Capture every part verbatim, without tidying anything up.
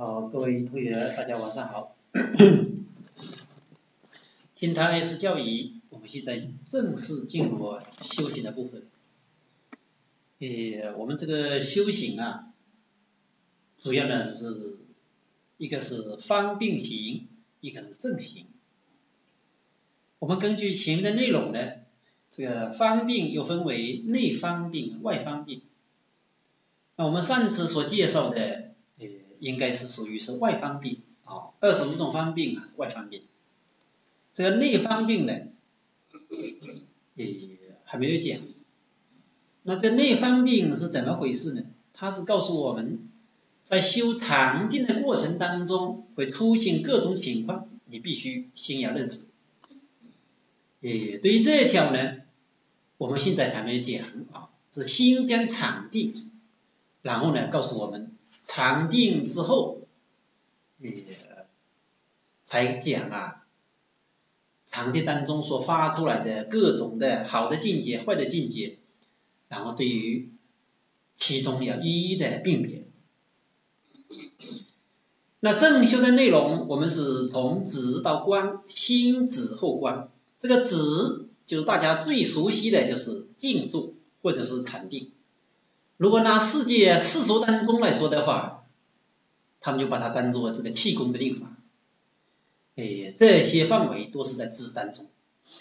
好，各位同学，大家晚上好。听谈 S 教育，我们现在正式进入修行的部分。呃，我们这个修行啊，主要呢是一个是方便行，一个是正行。我们根据前面的内容呢，这个方便又分为内方便、外方便。那我们上次所介绍的，呃，应该是属于是外方便啊，二十五种方便啊是外方便。这个内方便呢，呃，还没有讲。那这内方便是怎么回事呢？它是告诉我们，在修禅定的过程当中，会出现各种情况，你必须先要认识。呃，对于这一条呢，我们现在还没有讲啊，是先讲禅定，然后呢，告诉我们禅定之后，呃，才讲啊，禅定当中所发出来的各种的好的境界、坏的境界，然后对于其中要一一的辨别。那正修的内容，我们是从止到观，先止后观。这个止就是大家最熟悉的就是静坐或者是禅定。如果拿世界世俗当中来说的话，他们就把它当做这个气功的练法。哎，这些范围都是在止当中。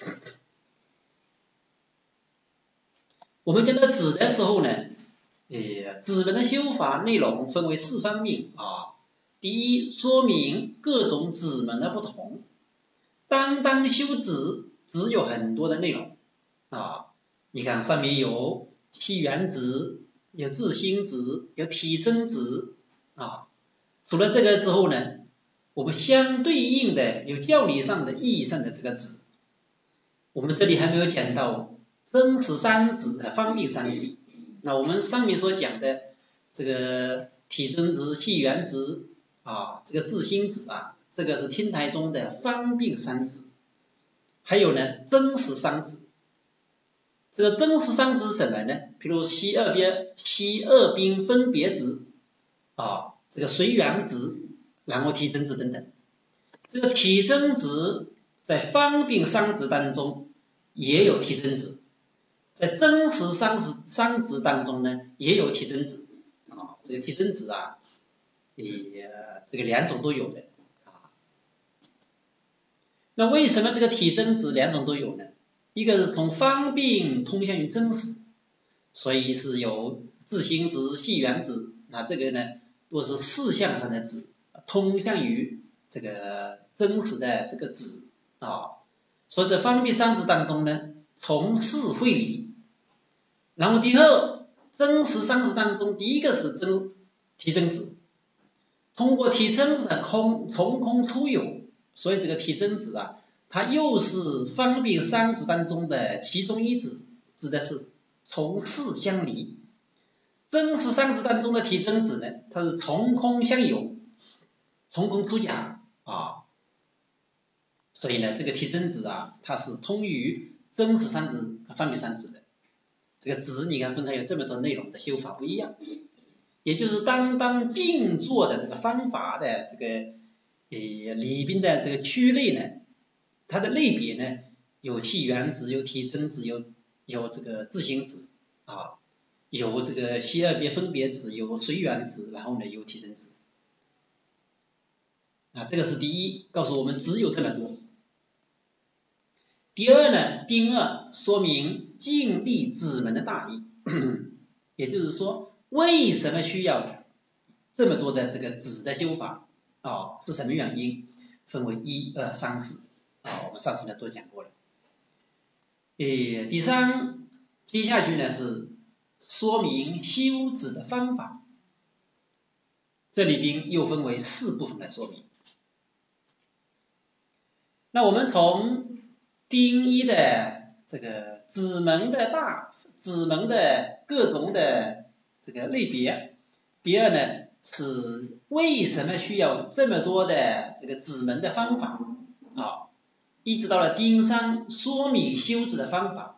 我们讲到止的时候呢，呃，止门的修法内容分为四方面啊。第一，说明各种止门的不同。单单修止，只有很多的内容啊。你看上面有气元止，有自心止，有体真止啊。除了这个之后呢，我们相对应的有教理上的意义上的这个止，我们这里还没有讲到真实三止和方便三止。那我们上面所讲的这个体真止、气元止啊，这个自心止啊，这个是天台中的方便三止。还有呢，真实三止。这个真实三止什么呢？比如西二边、西二边分别止啊，这个随缘止，然后体真止等等。这个体真止在方便三止当中也有体真止，在真实三止三止当中呢也有体真止啊。这个体真止啊，也这个两种都有的啊。那为什么这个体真止两种都有呢？一个是从方便通向于真实，所以是有自心止、系缘止，那这个呢都是事项上的止，通向于这个真实的这个止啊。所以在方便三止当中呢，从事会理。然后第二，真实三止当中，第一个是真体真止，通过体真止的空从空出有，所以这个体真止啊，它又是方便三止当中的其中一止，指的是从事相离。真实三止当中的体真止呢，它是从空相有，从空出假啊。所以呢，这个体真止啊，它是通于真实三止和方便三止的。这个止你看分开有这么多内容的修法不一样，也就是单单静坐的这个方法的这个呃里边的这个区类呢，它的类别呢有气元止，有体真止，有有这个自心止啊，有这个西二别分别止，有随缘止，然后呢有体真止啊。这个是第一，告诉我们只有这么多。第二呢，丁二说明净力止门的大义，也就是说为什么需要这么多的这个止的修法啊？是什么原因？分为一二三止啊，我们上次呢都讲过了。诶，第三，接下去呢是说明修止的方法，这里边又分为四部分来说明。那我们从丁一的这个止门的大止门的各种的这个类别，第二呢是为什么需要这么多的这个止门的方法啊，一直到了丁三说明修止的方法。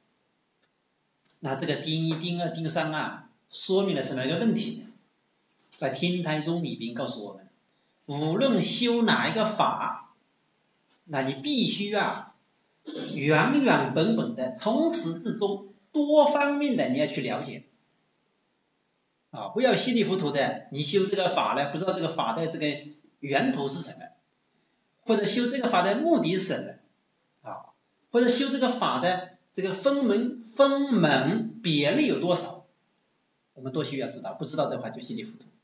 那这个丁一、丁二、丁三啊，说明了怎么一个问题呢？ 在天台宗里边告诉我们，无论修哪一个法，那你必须啊原原本本的从始至终多方面的你要去了解啊，不要稀里糊涂的你修这个法呢，不知道这个法的这个源头是什么，或者修这个法的目的是什么啊，或者修这个法的这个分门分门别类有多少，我们都需要知道，不知道的话就稀里糊涂。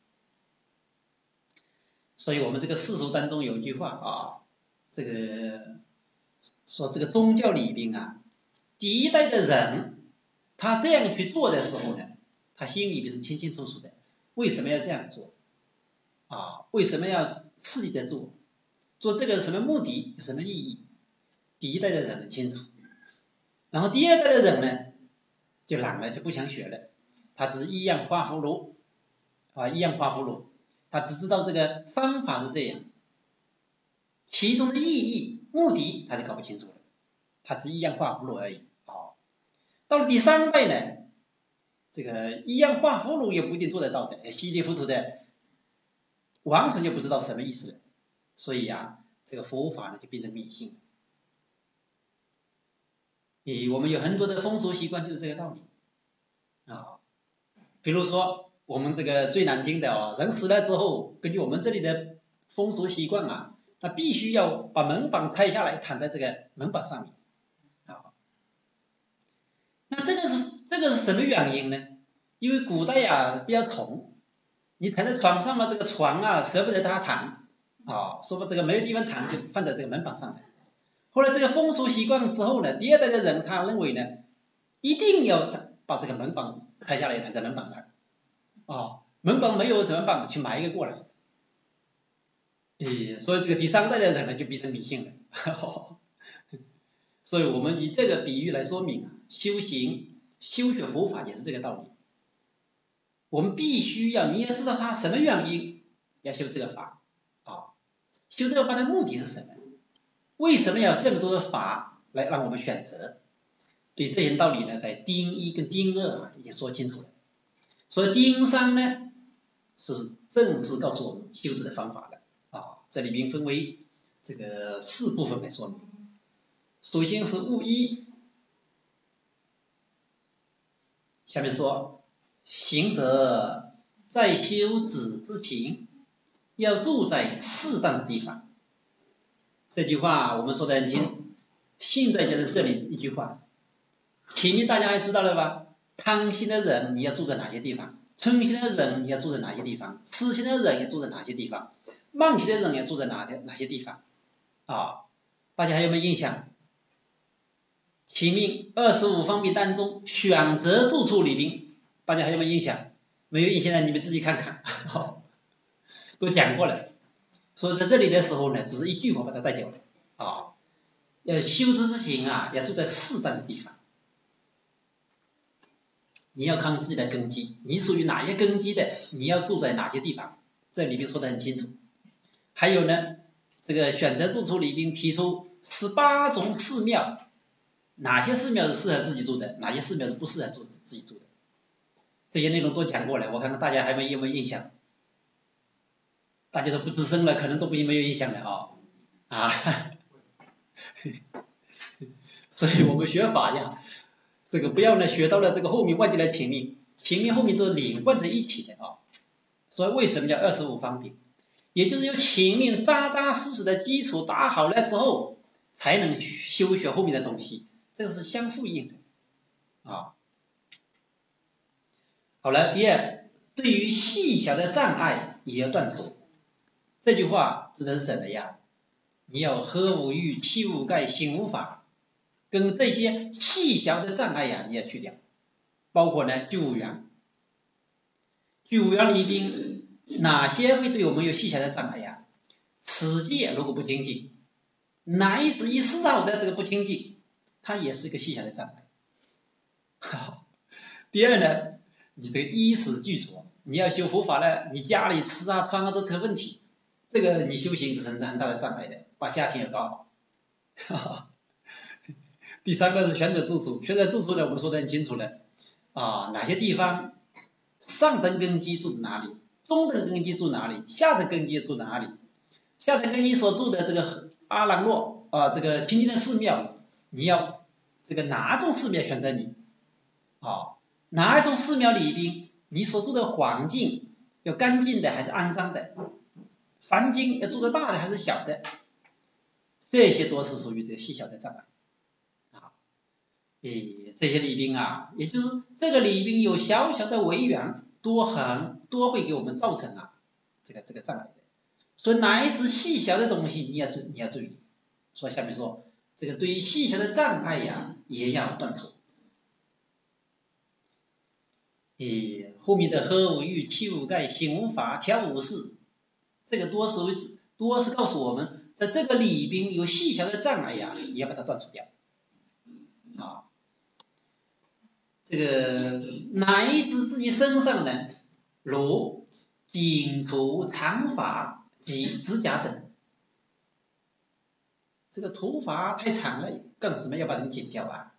所以我们这个世俗当中有一句话啊，这个说这个宗教里边啊，第一代的人他这样去做的时候呢，他心里边是清清楚楚的，为什么要这样做啊？为什么要刺激的做？做这个是什么目的？有什么意义？第一代的人很清楚，然后第二代的人呢，就懒了，就不想学了，他只是一样画葫芦啊，一样画葫芦。他只知道这个方法是这样，其中的意义、目的他就搞不清楚了，他只一样画葫芦而已。哦，到了第三代呢，这个一样画葫芦也不一定做得到的，稀里糊涂的，完全就不知道什么意思了。所以啊，这个佛法呢就变成迷信。诶，我们有很多的风俗习惯就是这个道理啊，比如说。我们这个最难听的哦，人死了之后，根据我们这里的风俗习惯啊，那必须要把门板拆下来，躺在这个门板上面啊。那这个是这个是什么原因呢？因为古代呀、啊、比较穷，你躺在床上嘛，这个床啊舍不得他躺啊，说不这个没有地方躺就放在这个门板上来。后来这个风俗习惯之后呢，第二代的人他认为呢，一定要把这个门板拆下来躺在门板上。哦，门板没有怎么办？去买一个过来。诶，所以这个第三代的人呢就变成迷信了。所以我们以这个比喻来说明啊，修行、修学佛法也是这个道理。我们必须要，你也知道它什么原因要修这个法啊？修这个法的目的是什么？为什么要有这么多的法来让我们选择？对这些道理呢，在丁一跟丁二啊已经说清楚了。所以丁三呢是正式告诉我们修持的方法了啊，这里面分为这个四部分来说明。首先是务一，下面说行者在修止之前，要住在适当的地方。这句话我们说得很清楚，现在就是这里一句话，前面大家还知道了吧？贪心的人你要住在哪些地方？嗔心的人你要住在哪些地方？痴心的人要住在哪些地方？慢心的人要住在哪哪些地方？啊，大家还有没有印象？前面二十五方面当中选择住处里边，大家还有没有印象？没有印象的你们自己看看，都讲过了。所以在这里的时候呢，只是一句话把它带掉了啊。要修持之前啊，要住在适当的地方。你要看自己的根基，你属于哪些根基的，你要住在哪些地方，这里面说得很清楚。还有呢，这个选择住处里边提出十八种寺庙，哪些寺庙是适合自己住的，哪些寺庙是不适合住自己住的，这些内容都讲过了，我看看大家还有没有印象？大家都不吱声了，可能都不没有印象了啊啊！所以我们学法呀，这个不要呢学到了这个后面忘记了前面，前面后面都是连贯在一起的啊。所以为什么叫二十五方便？也就是由前面扎扎实实的基础打好了之后，才能修学后面的东西，这个是相呼应的啊。好了，第二，对于细小的障碍也要断除。这句话指的是什么呀？你要合无欲，弃无盖，行无法，跟这些细小的障碍呀，你要去掉，包括呢具无缘。具无缘里边哪些会对我们有细小的障碍呀？此界如果不清净，乃至于丝毫的这个不清净，它也是一个细小的障碍。好，第二呢，你这个衣食俱着，你要修佛法呢，你家里吃啊穿啊都是个问题，这个你修行是很很大的障碍的，把家庭要搞好。第三个是选择住处，选择住处呢，我们说得很清楚了啊，哪些地方上等根基住哪里， 中等根基住哪里，下等根基住哪里，下等根基所住的这个阿朗洛啊，这个清净的寺庙，你要这个哪种寺庙选择你啊？哪一种寺庙里边，你所住的环境要干净的还是肮脏的，房间要住的大的还是小的，这些都是属于这个细小的障碍啊。诶，这些里边啊，也就是这个里边有小小的违缘，多很多会给我们造成啊这个这个障碍的。所以哪一只细小的东西你要注你要注意。所以下面说这个对于细小的障碍呀，也要断除。诶，后面的喝无欲、气无盖、行无法、调无智，这个多是多是告诉我们，在这个里边有细小的障碍呀，也要把它断除掉。啊，这个乃至自己身上呢，如剪除长发及指甲等，这个头发太长了，干什么要把它剪掉啊？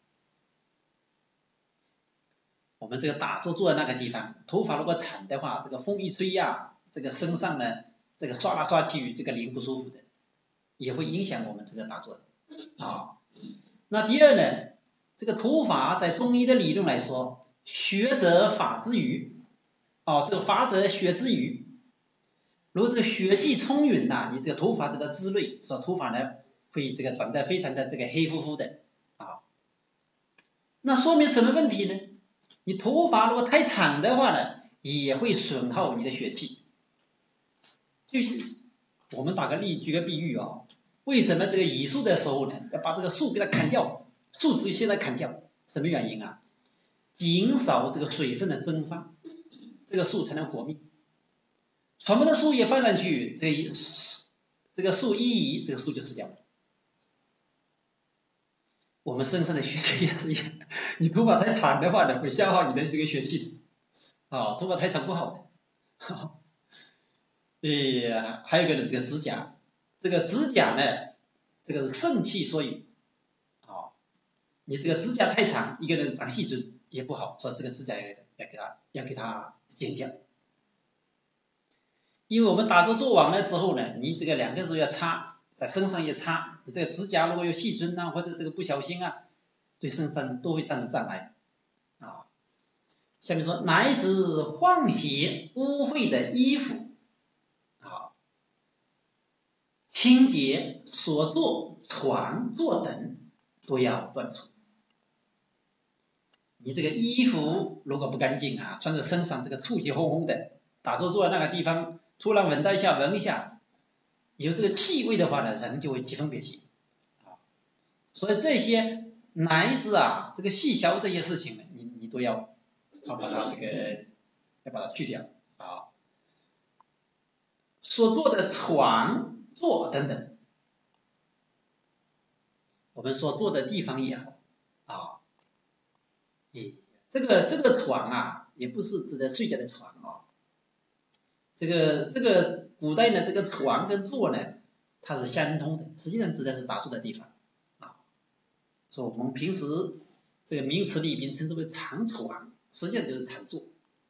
我们这个打坐坐在那个地方，头发如果长的话，这个风一吹呀，这个身上呢，这个抓来抓去，这个灵不舒服的，也会影响我们这个打坐啊。那第二呢，这个头发在中医的理论来说，学得发之余，哦，这个发则学之余，如果这个血气充盈呐，你这个头发得到滋润，说头发呢会这个长得非常的这个黑乎乎的啊。那说明什么问题呢？你头发如果太长的话呢，也会损耗你的血气。就我们打个例，举个比喻啊，为什么这个移树的时候呢，要把这个树给它砍掉，树枝现在砍掉，什么原因啊？减少这个水分的蒸发，这个树才能活命。全部的树叶放上去，这个这个树一移，这个树就死掉了。我们身上的血气也是一样，你头发太长的话呢，会消耗你的这个血气的，啊，头发太长不好的。呃，还有一个呢，这个指甲，这个指甲呢，这个是肾气所以，啊，你这个指甲太长，一个人长细菌也不好，所以这个指甲要要给它要给它剪掉。因为我们打坐做网的时候呢，你这个两个手要擦，在身上也擦，你这个指甲如果有细菌啊，或者这个不小心啊，对身上都会产生障碍啊。下面说，乃至换洗污秽的衣服，啊，清洁所坐、床、坐等都要断除。你这个衣服如果不干净啊，穿在身上这个臭气烘烘的，打坐坐在那个地方，突然闻到一下，闻一下，有这个气味的话呢，人就会疾风别起啊。所以这些乃至啊，这个细小这些事情呢，你你都要要把它这个要把它去掉啊。所坐的床、坐等等，我们所坐的地方也好啊，诶，这个这个床啊，也不是指的睡觉的床啊。这个这个古代呢，这个床跟坐呢，它是相通的，实际上指的是打坐的地方啊。所以我们平时这个名词里边称之为长床，实际上就是长坐。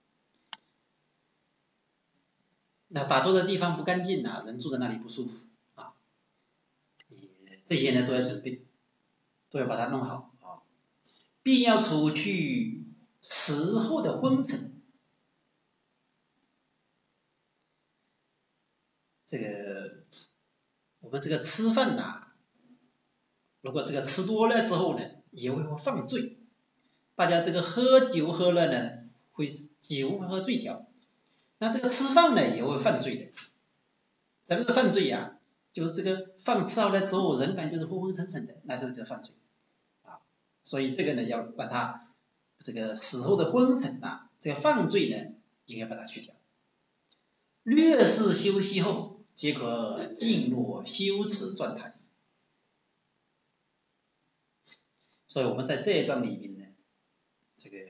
那打坐的地方不干净啊，人住在那里不舒服啊，这些呢都要准备，都要把它弄好啊，并要除去吃后的昏沉。这个我们这个吃饭呐、啊，如果这个吃多了之后呢，也会犯罪。大家这个喝酒喝了呢，会酒会喝醉掉。那这个吃饭呢，也会犯罪的。什么是犯罪呀、啊？就是这个饭吃好了之后，人感觉是昏昏沉沉的，那这个叫犯罪啊。所以这个呢，要把它这个死后的昏沉啊，这个犯罪呢，应该把它去掉。略事休息后，即可进入修持状态。所以我们在这一段里面呢，这个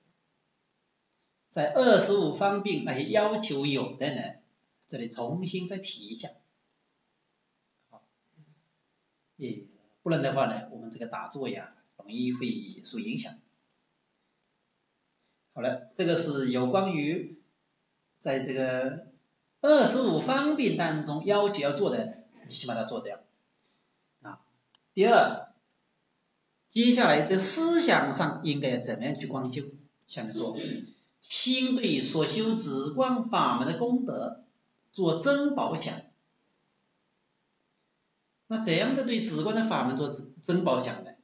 在二十五方面那些要求有的呢，这里重新再提一下。好，也不然的话呢，我们这个打坐呀，容易会受影响。好了，这个是有关于在这个二十五方便当中要求要做的，你先把它做掉啊。第二，接下来在思想上应该怎么样去光修？下面说，心对所修止观法门的功德做增宝想。那怎样的对止观的法门做增宝想呢？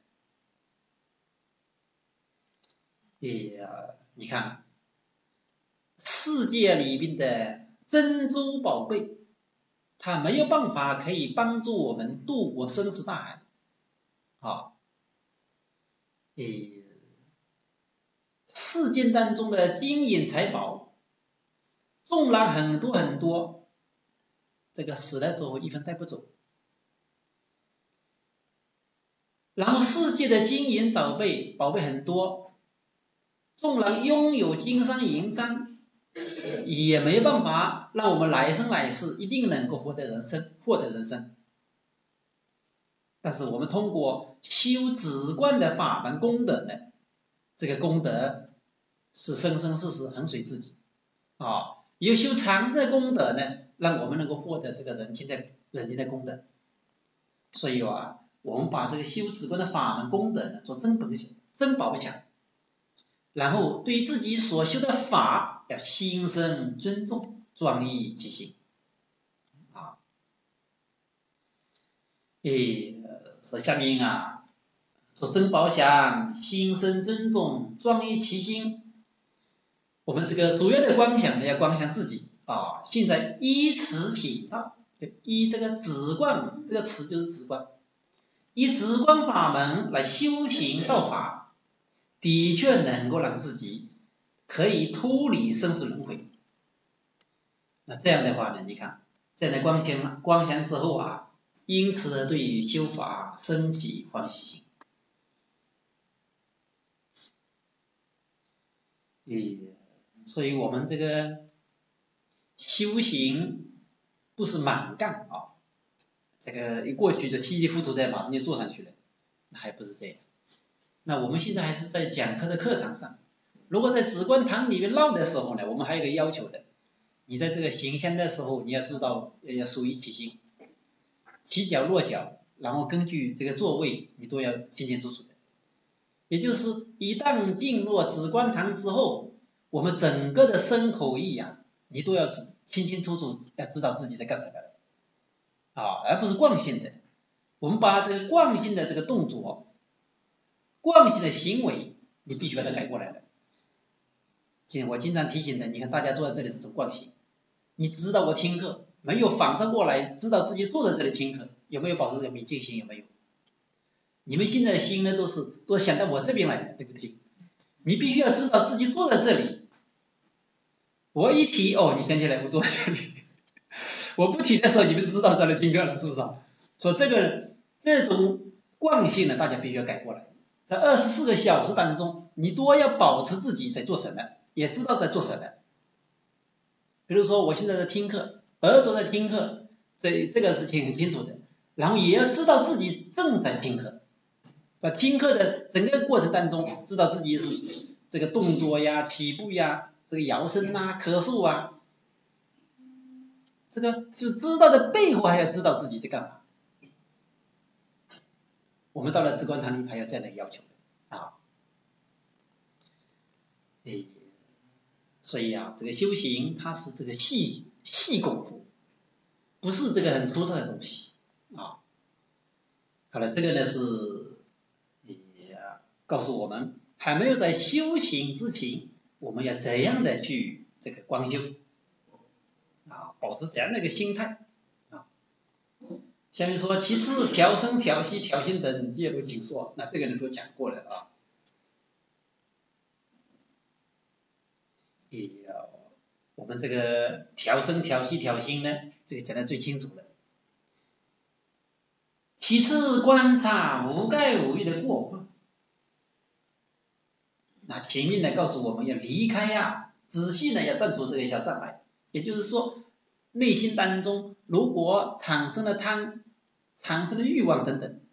哎呀，你看，世界里面的珍珠宝贝，它没有办法可以帮助我们渡过生死大海，啊，诶，世间当中的金银财宝，纵然很多很多，这个死的时候一分带不走。然后世界的金银宝贝宝贝很多，纵然拥有金山银山，也没办法让我们来生来世一定能够获得人生，获得人生。但是我们通过修止观的法门功德呢，这个功德是生生世世恒随自己啊。有修禅的功德呢，让我们能够获得这个人间的人间的功德。所以啊，我们把这个修止观的法门功德呢做增本想、增宝想，然后对自己所修的法要心生尊重，庄严其心啊。诶，说下面啊，说增宝想，心生尊重，庄严其心。我们这个主要的观想呢，要观想自己啊。现在依此体道，对，依这个止观这个词就是止观，以止观法门来修行道法，的确能够让自己可以脱离生死轮回。那这样的话呢，你看，这样的观想观想之后啊，因此对于修法升起欢喜心。诶，所以我们这个修行不是满干啊，这个一过去就稀里糊涂的马上就做上去了，那还不是这样。那我们现在还是在讲课的课堂上，如果在止观堂里面绕的时候呢，我们还有一个要求的，你在这个行香的时候，你要知道要属于起心，起脚落脚，然后根据这个座位，你都要清清楚楚的。也就是一旦进入止观堂之后，我们整个的身口意啊，你都要清清楚楚，要知道自己在干什么的啊，而不是惯性的。我们把这个惯性的这个动作、惯性的行为，你必须把它改过来了。我经常提醒的，你看大家坐在这里是种惯性，你知道我听课，没有反射过来，知道自己坐在这里听课，有没有保持这个明净心？有没有？你们现在的心呢，都是都想到我这边来的，对不对？你必须要知道自己坐在这里。我一提哦，你想起来我坐在这里。我不提的时候，你们知道在这里听课了，是不是啊？所以这个这种惯性呢，大家必须要改过来。在二十四个小时当中，你都要保持自己在做什么，也知道在做什么。比如说我现在在听课，耳朵在听课，这这个是挺很清楚的。然后也要知道自己正在听课。在听课的整个过程当中，知道自己是这个动作呀、起步呀、这个摇身啊、咳嗽啊，这个就知道的背后还要知道自己在干嘛。我们到了止观堂里还有这样的要求啊，诶，所以啊，这个修行它是这个细细功夫，不是这个很粗糙的东西啊。好了，这个呢是。告诉我们还没有在修行之前，我们要怎样的去这个观修啊，保持怎样的一个心态啊。下面说，其次调身、调息、调心等皆如请说，那这个呢都讲过了啊。哎呀，我们这个调身、调息、调心呢，这个讲的最清楚了。其次观察无盖无欲的过患。那前面呢告诉我们要离开呀、啊，仔细呢要断除这个小障碍，也就是说，内心当中如果产生了贪、产生了欲望等等，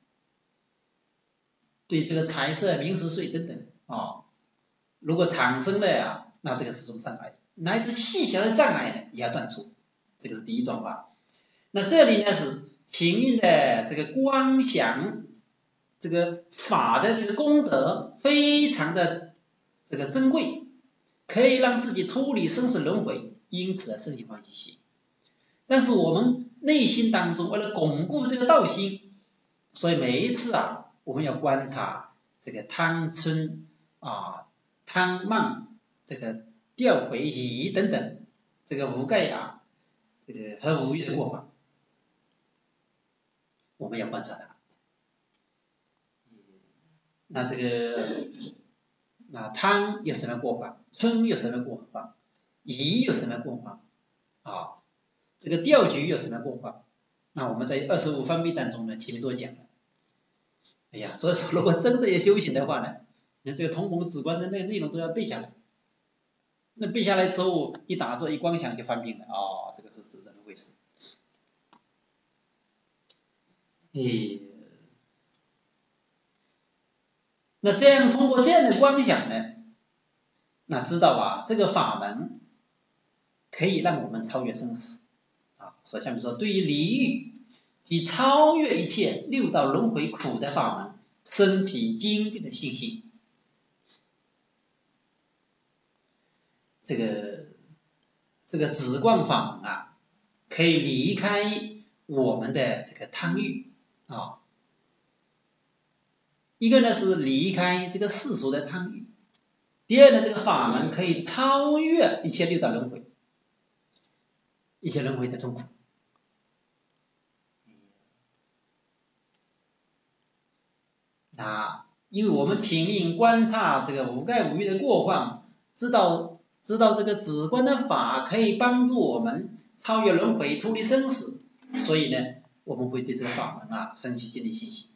对这个财色名食睡等等啊、哦，如果产生了呀，那这个是种障碍乃至细小的障碍呢也要断除，这个是第一段话。那这里呢是情运的这个光祥，这个法的这个功德非常的这个珍贵，可以让自己脱离生死轮回，因此升起欢喜心。但是我们内心当中为了巩固这个道心，所以每一次啊，我们要观察这个贪嗔啊、贪慢、这个掉回疑等等，这个无盖啊，这个和无欲的过患，我们要观察它。那这个那贪有什么过患？嗔有什么过患？疑有什么过患？啊，这个掉举有什么过患？那我们在二十五方面当中呢，前面都讲了。哎呀，所以如果真的要修行的话呢，你这个同盟止观的那个内容都要背下来。那背下来之后，一打坐一观想就翻篇了。哦，这个是是怎么回事？诶，那这样通过这样的观想呢，那知道啊，这个法门可以让我们超越生死啊。所以下面说，对于离欲及超越一切六道轮回苦的法门，升起坚定的信心。这个这个止观法门啊，可以离开我们的这个贪欲啊。一个呢是离开这个世俗的贪欲，第二呢，这个法门可以超越一切六道轮回，一切轮回的痛苦。那因为我们勤命观察这个无盖无欲的过患，知道知道这个止观的法可以帮助我们超越轮回，脱离生死，所以呢，我们会对这个法门啊升起建立信心。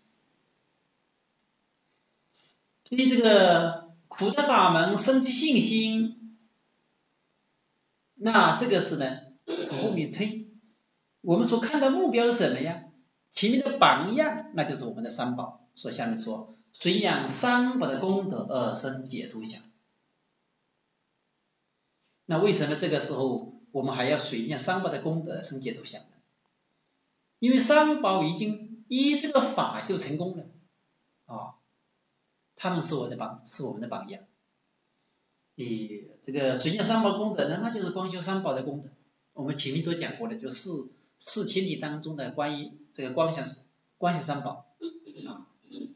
对于这个苦的法门升起信心，那这个是呢从后面推，我们所看到目标是什么呀？前面的榜样，那就是我们的三宝。所以下面说，随养三宝的功德而生解脱相。那为什么这个时候我们还要随养三宝的功德生解脱相呢？因为三宝已经依这个法修成功了啊。他们是我的榜，是我们的榜样。以这个随养三宝功德呢，那就是光修三宝的功德。我们前面都讲过的，就四四千里当中的关于这个光想光想三宝啊。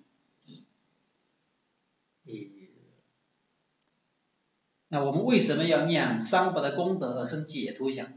那我们为什么要念三宝的功德而生解脱相呢？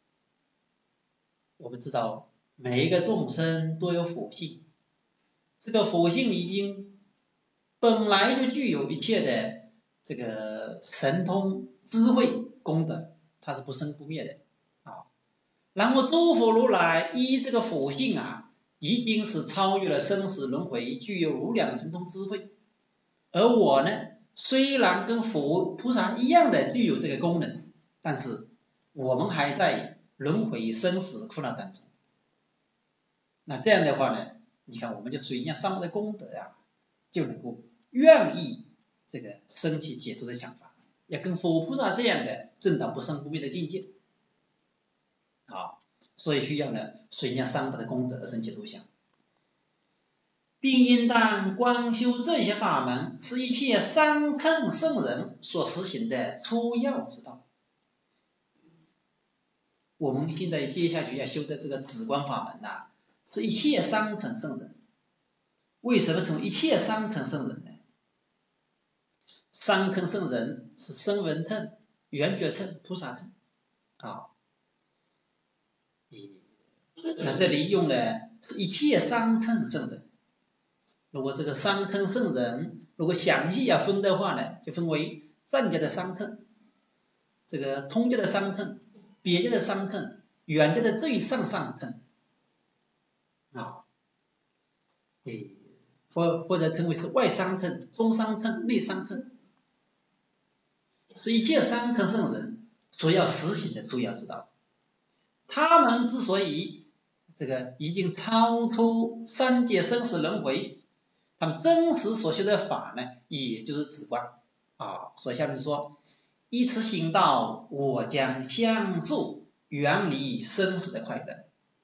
我们知道每一个众生都有佛性，这个佛性已经本来就具有一切的这个神通智慧功德，它是不生不灭的啊。然后诸佛如来依这个佛性啊，已经是超越了生死轮回，具有无量的神通智慧。而我呢，虽然跟佛菩萨一样的具有这个功能，但是我们还在轮回生死苦恼当中。那这样的话呢，你看我们就随养三宝的功德啊，就能够愿意这个升起解脱的想法，要跟佛菩萨这样的证到不生不灭的境界啊，所以需要呢随养三宝的功德而生解脱相，并应当观修这些法门，是一切三乘圣人所持行的出要之道。我们现在接下去要修的这个止观法门啊，是一切三乘圣人。为什么从一切三乘圣人呢？三乘圣人是声闻乘、缘觉乘、菩萨乘啊。那这里用的是一切三乘圣人。如果这个三乘圣人，如果详细要分的话呢，就分为暂家的三乘，这个通家的三乘，别家的三乘，远家的最上上乘啊。诶。或或者称为是外三乘、中三乘、内三乘，是一切三乘圣人所要持行的出要之道。他们之所以这个已经超出三界生死轮回，他们真实所修的法呢，也就是止观啊。所以下面说， 依此行道，我将相助，远离生死的快乐。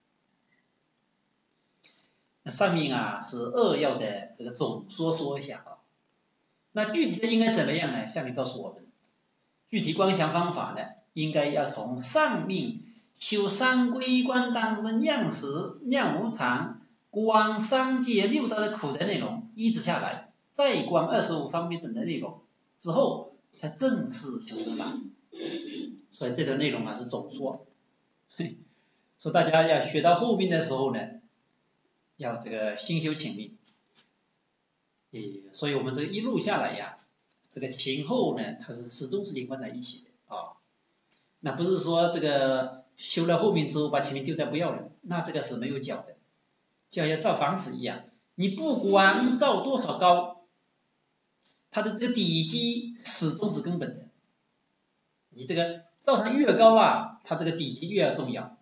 那上面啊是扼要的这个总说说一下啊。那具体的应该怎么样呢？下面告诉我们，具体观想方法呢，应该要从上面修三归观当中的量持、量无常、观三界六道的苦的内容，依止下来，再观二十五方面等的内容之后，才正式修持法。所以这个内容啊是总说，所以大家要学到后面的时候呢，要这个心修请力。所以我们这一路下来呀，这个前后呢，它是始终是连贯在一起的啊。那不是说这个修了后面之后把前面丢掉不要了，那这个是没有教的，就像造房子一样，你不管造多少高，它的这个底基始终是根本的。你这个造上越高啊，它这个底基越要重要。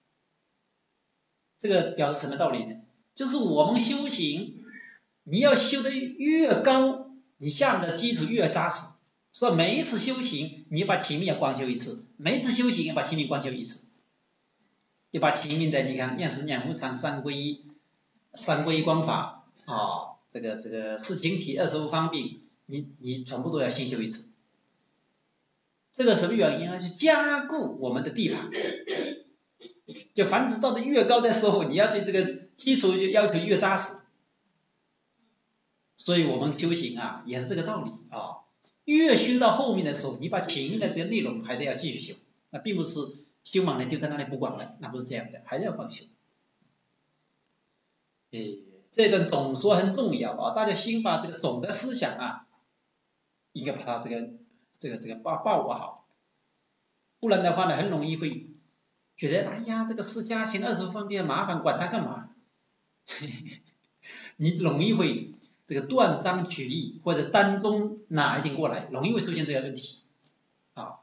这个表示什么道理呢？就是我们修行。你要修得越高，你下面的基础越扎实。所以每一次修行，你把前面要光修一次；每一次修行要把前面光修一次。要把前面的你看量持量无常、三归一、三归一观法啊，这个这个四情体、二十五方便，你你全部都要先修一次。这个什么原因啊？就加固我们的地盘。就房子造得越高的时候，你要对这个基础要求越扎实。所以我们修行啊，也是这个道理啊。越修到后面的时候，你把前面的这个内容还得要继续修，那并不是修满了就在那里不管了，那不是这样的，还是要光修。诶，这段总说很重要啊，大家先把这个总的思想啊，应该把它这个这个这个把把握好，不然的话呢，很容易会觉得，哎呀，这个释迦行二十五方便麻烦，管它干嘛？你容易会。这个断章取义或者单中哪一点过来，容易会出现这个问题啊。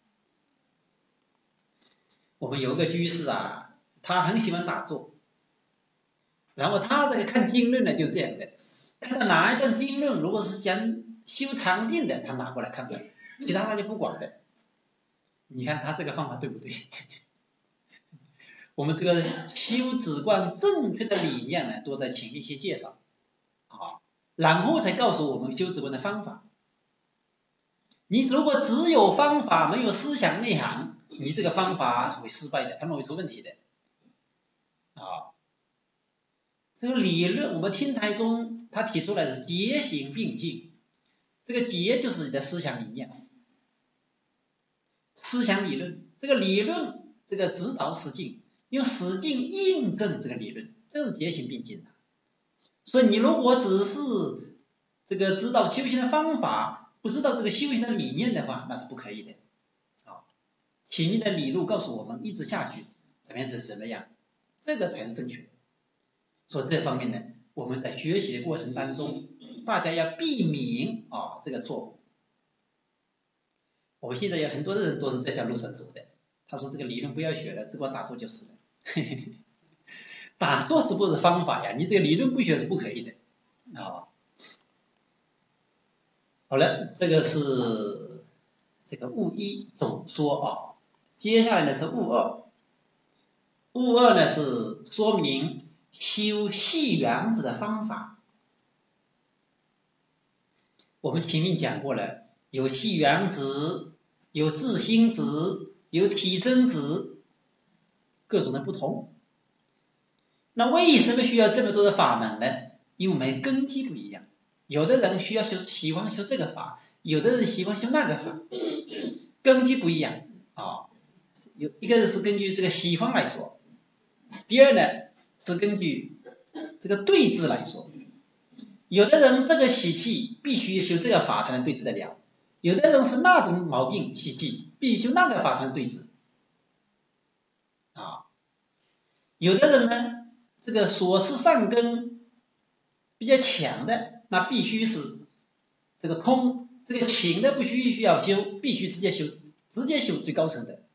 我们有一个居士啊，他很喜欢打坐，然后他这个看经论呢就是这样的，看到哪一段经论如果是讲修禅定的，他拿过来看看，其他他就不管的。你看他这个方法对不对？我们这个修止观正确的理念呢，都在前面先介绍啊。然后才告诉我们修止观的方法。你如果只有方法没有思想内涵，你这个方法会失败的，很容易出问题的。啊，这个理论我们听台中他提出来的是结行并进，这个结就是你的思想理念，思想理论，这个理论这个指导实境，用实境印证这个理论，这是结行并进的。所以你如果只是这个知道修行的方法，不知道这个修行的理念的话，那是不可以的。啊，前面的理路告诉我们，一直下去怎么样是怎么样，这个才是正确的。所以这方面呢，我们在学习的过程当中，大家要避免啊这个错误。我现在有很多人都是这条路上走的，他说这个理论不要学了，只管打坐就是了。打坐是不是方法呀？你这个理论不学是不可以的啊。好了，这个是这个悟一总说啊，接下来呢是悟二。悟二呢是说明修细原子的方法。我们前面讲过了，有细原子，有自心子，有体真子，各种的不同。那为什么需要这么多的法门呢？因为我们根基不一样，有的人需要修喜欢修这个法，有的人喜欢修那个法，根基不一样啊。有一个是根据这个喜欢来说，第二呢是根据这个对治来说。有的人这个习气必须修这个法才能对治得了，有的人是那种毛病习气，必须修那个法才能对治啊。有的人呢这个所持善根比较强的，那必须是这个空，这个轻的不需需要修，必须直接修，直接修最高层的。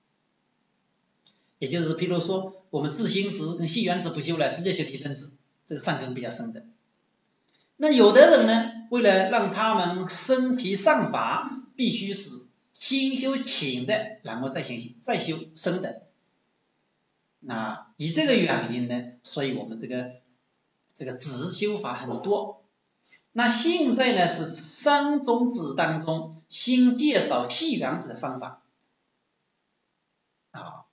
也就是譬如说我们自心子跟细原子不修了，直接修体真子，这个善根比较深的。那有的人呢，为了让他们升起善法，必须是先修请的，然后再行再修生的。那以这个原因呢，所以我们这个这个止修法很多。那现在呢是三宗旨当中新介绍系缘止的方法啊。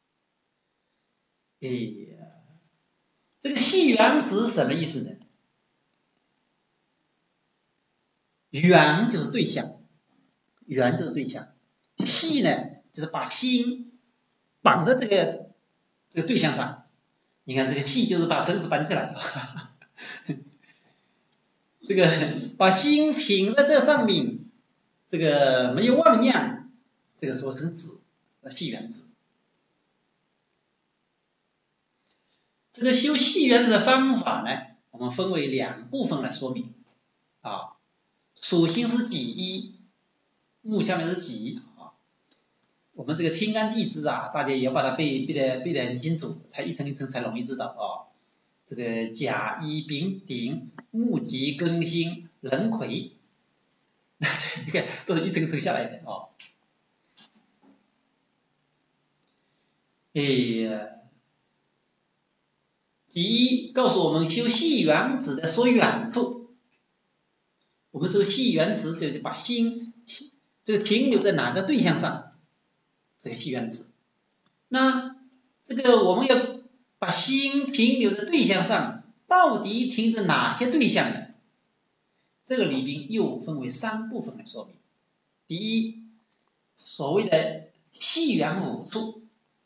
诶，这个系缘止是什么意思呢？缘就是对象，缘就是对象，系呢就是把心绑在这个这个对象上。你看这个系就是把绳子绑起来这个把心停在这上面，这个没有妄念，这个说成止，系缘止。这个修系缘止的方法呢，我们分为两部分来说明啊。首先是己一，目下面是己啊。我们这个天干地支啊，大家也要把它背背得背得很清楚，才一层一层才容易知道啊。这个甲乙丙丁木己庚辛壬癸，那这这个都是一层一层下来的啊。哎呀，己一告诉我们修系缘止的所远处。我们这个系缘止就把心这个停留在哪个对象上，这个系缘止。那这个我们要把心停留在对象上，到底停在哪些对象呢？这个里边又分为三部分来说明。第一，所谓的系缘五处，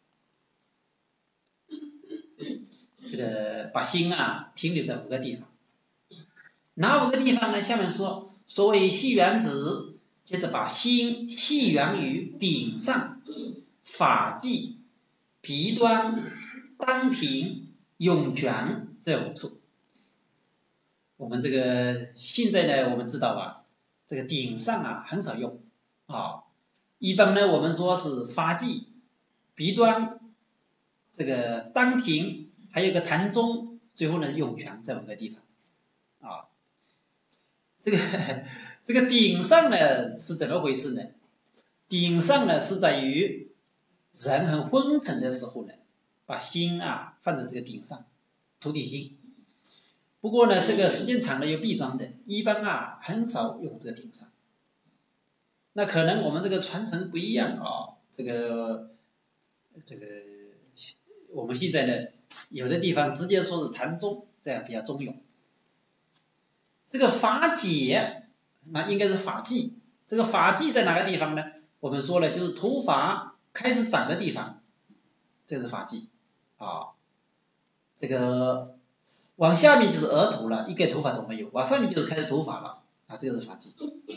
这个把心啊停留在五个地方。哪五个地方呢？下面说，所谓系缘止，就是把心系缘于顶上、发际、鼻端、当庭、涌泉这五处。我们这个现在呢，我们知道啊，这个顶上啊很少用啊，一般呢我们说是发际、鼻端、这个当庭，还有个潭中，最后呢涌泉这五个地方啊。这个这个顶上呢是怎么回事呢？顶上呢是在于人很昏沉的时候呢，把心啊放在这个顶上，土地心。不过呢，这个时间长了有弊端的，一般啊很少用这个顶上。那可能我们这个传承不一样啊，这个这个我们现在呢，有的地方直接说是潭中，这样比较中用。这个发解，那应该是发际。这个发际在哪个地方呢？我们说了，就是头发开始长的地方，这是发际啊。这个往下面就是额头了，一根头发都没有；往上面就是开始头发了啊，这个是发际。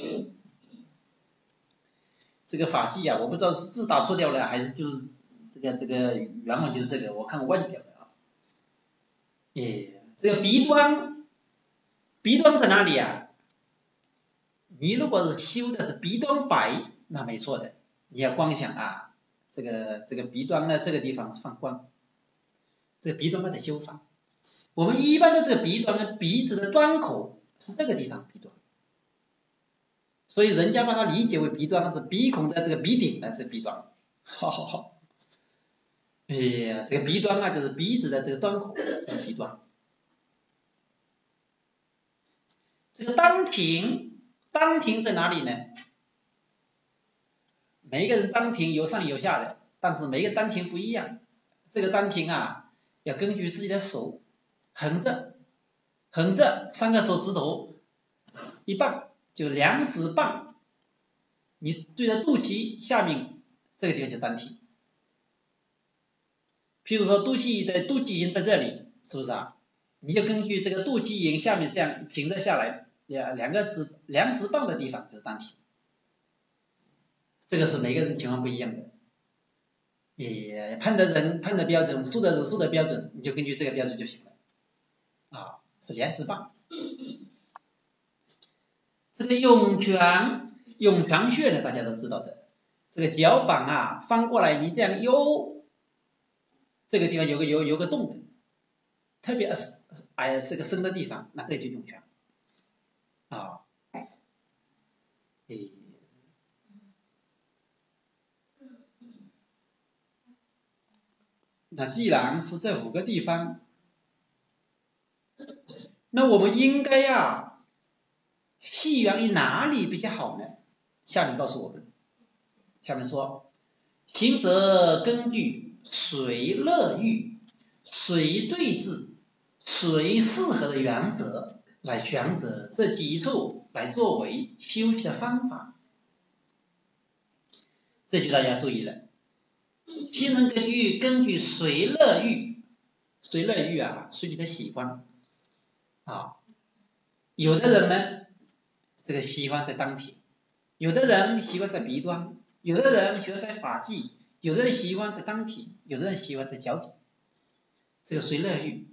这个发际啊，我不知道是字打错掉了，还是就是这个这个原文就是这个，我看我忘记掉了啊。诶，这个鼻端，鼻端在哪里啊？你如果是修的是鼻端白，那没错的。你要光想啊，这个这个鼻端呢，这个地方是放光，这个鼻端的修法。我们一般的这个鼻端呢，鼻子的端口是这个地方鼻端，所以人家把它理解为鼻端是鼻孔的这个鼻顶的这个鼻端。好好好，哎呀，这个鼻端啊，就是鼻子的这个端口，这个鼻端。这个当庭。当庭在哪里呢？每一个人当庭有上有下的，但是每一个当庭不一样。这个当庭啊，要根据自己的手横着，横着三个手指头一棒，就两指棒，你对着肚脐下面这个地方就当庭。譬如说肚脐的肚脐眼在这里，是不是啊？你就根据这个肚脐眼下面这样平着下来。两两个指两指棒的地方就是当庭，这个是每个人情况不一样的，也判的人判的标准，数的人数的标准，你就根据这个标准就行了，啊，是两指棒。这个涌泉，涌泉穴呢，大家都知道的，这个脚板啊翻过来，你这样悠，这个地方有个有有个洞的，特别矮这个深的地方，那这就涌泉。啊，诶， 那既然是这五个地方，那我们应该呀，系源于哪里比较好呢？下面告诉我们，下面说，行则根据随乐欲、随对治、随适合的原则来选择这几处来作为修习的方法。这句大家注意了，其能根据根据随乐欲，随乐欲啊，随你的喜欢啊。有的人呢，这个喜欢在当庭，有的人喜欢在鼻端，有的人喜欢在发际，有的人喜欢在当庭，有的人喜欢在脚底。这个随乐欲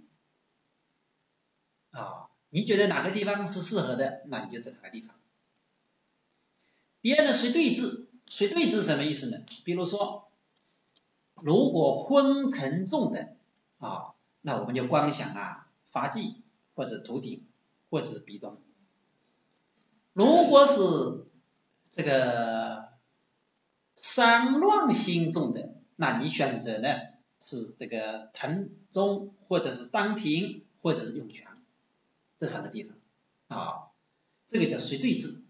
啊，你觉得哪个地方是适合的，那你就在哪个地方。别人的随对治，随对治是什么意思呢？比如说，如果昏沉重的啊，那我们就光想啊发际或者头顶或者是鼻端。如果是这个散乱心重的，那你选择呢是这个腾中或者是当庭或者是涌泉这三个地方啊，这个叫随对治。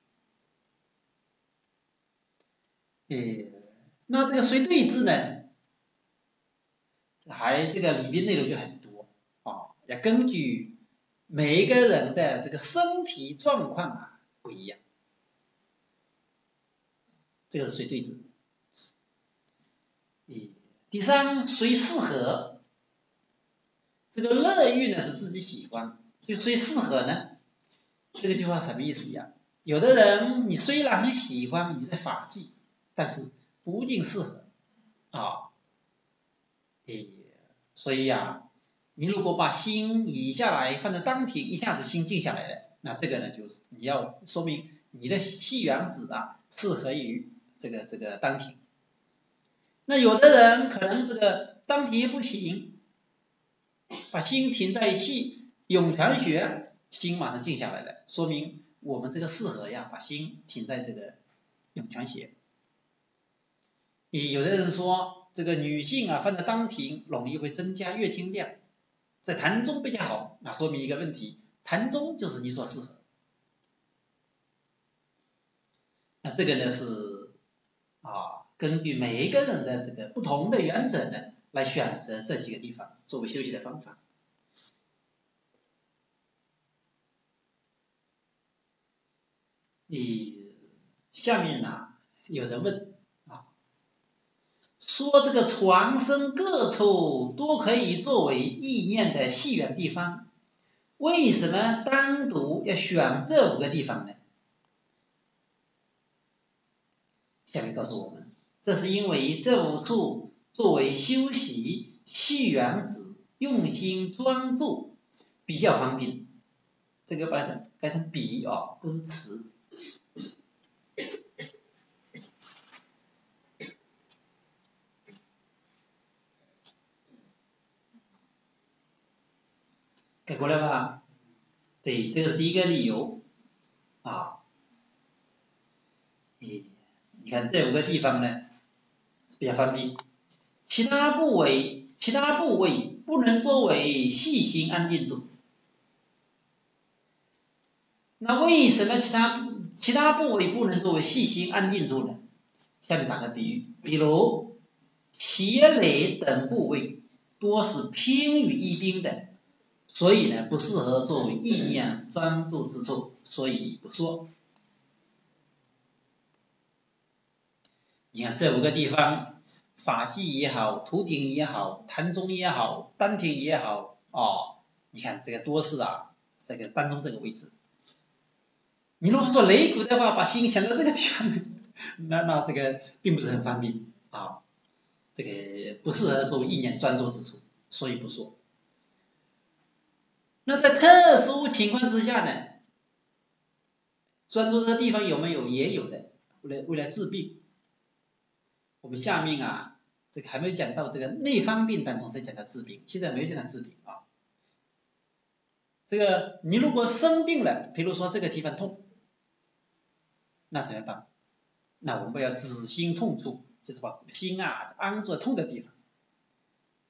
呃，那这个随对治呢，还这个里边内容就很多啊，要根据每一个人的这个身体状况啊不一样，这个是随对治。第三，随适合，这个乐欲呢是自己喜欢，这个随适合呢，这个句话什么意思呀？有的人你虽然很喜欢你在发际，但是不尽适合啊，诶，所以呀，你如果把心移下来放在当庭，一下子心静下来了，那这个呢就是你要说明你的系原子啊适合于这个这个当庭。那有的人可能这个当庭不行，把心停在气涌泉穴，心马上静下来了，说明我们这个适合呀，把心停在这个涌泉穴。有的人说这个女性啊放在当庭容易会增加月经量，在痰中比较好，那说明一个问题，痰中就是你所适合。那这个呢是啊，根据每一个人的这个不同的原则呢，来选择这几个地方作为休息的方法。你下面呢、啊、有人问啊，说这个床身各处都可以作为意念的系源地方，为什么单独要选这五个地方呢？下面告诉我们，这是因为这五处作为修习系源子用心专注比较方便，这个把它改成比啊，不是词。改过来吧？对，这个是第一个理由啊。你你看这五个地方呢比较方便，其他部位其他部位不能作为细心安定住。那为什么其他其他部位不能作为细心安定住呢？下面打个比喻，比如胁肋等部位多是偏于一边的，所以呢不适合作为意念专注之处，所以不说。你看这五个地方，发际也好，头顶也好，痰中也好，丹田也好，哦，你看这个多是啊，这个当中这个位置。你如果做肋骨的话，把心想到这个地方，那那这个并不是很方便啊，这个不适合作为意念专注之处，所以不说。那在特殊情况之下呢，专注这个地方有没有？也有的，为了为了治病。我们下面啊，这个还没有讲到这个内方病当中才讲到治病，现在没有讲到治病啊。这个你如果生病了，比如说这个地方痛，那怎么办？那我们要止心痛处，就是把心啊安住痛的地方。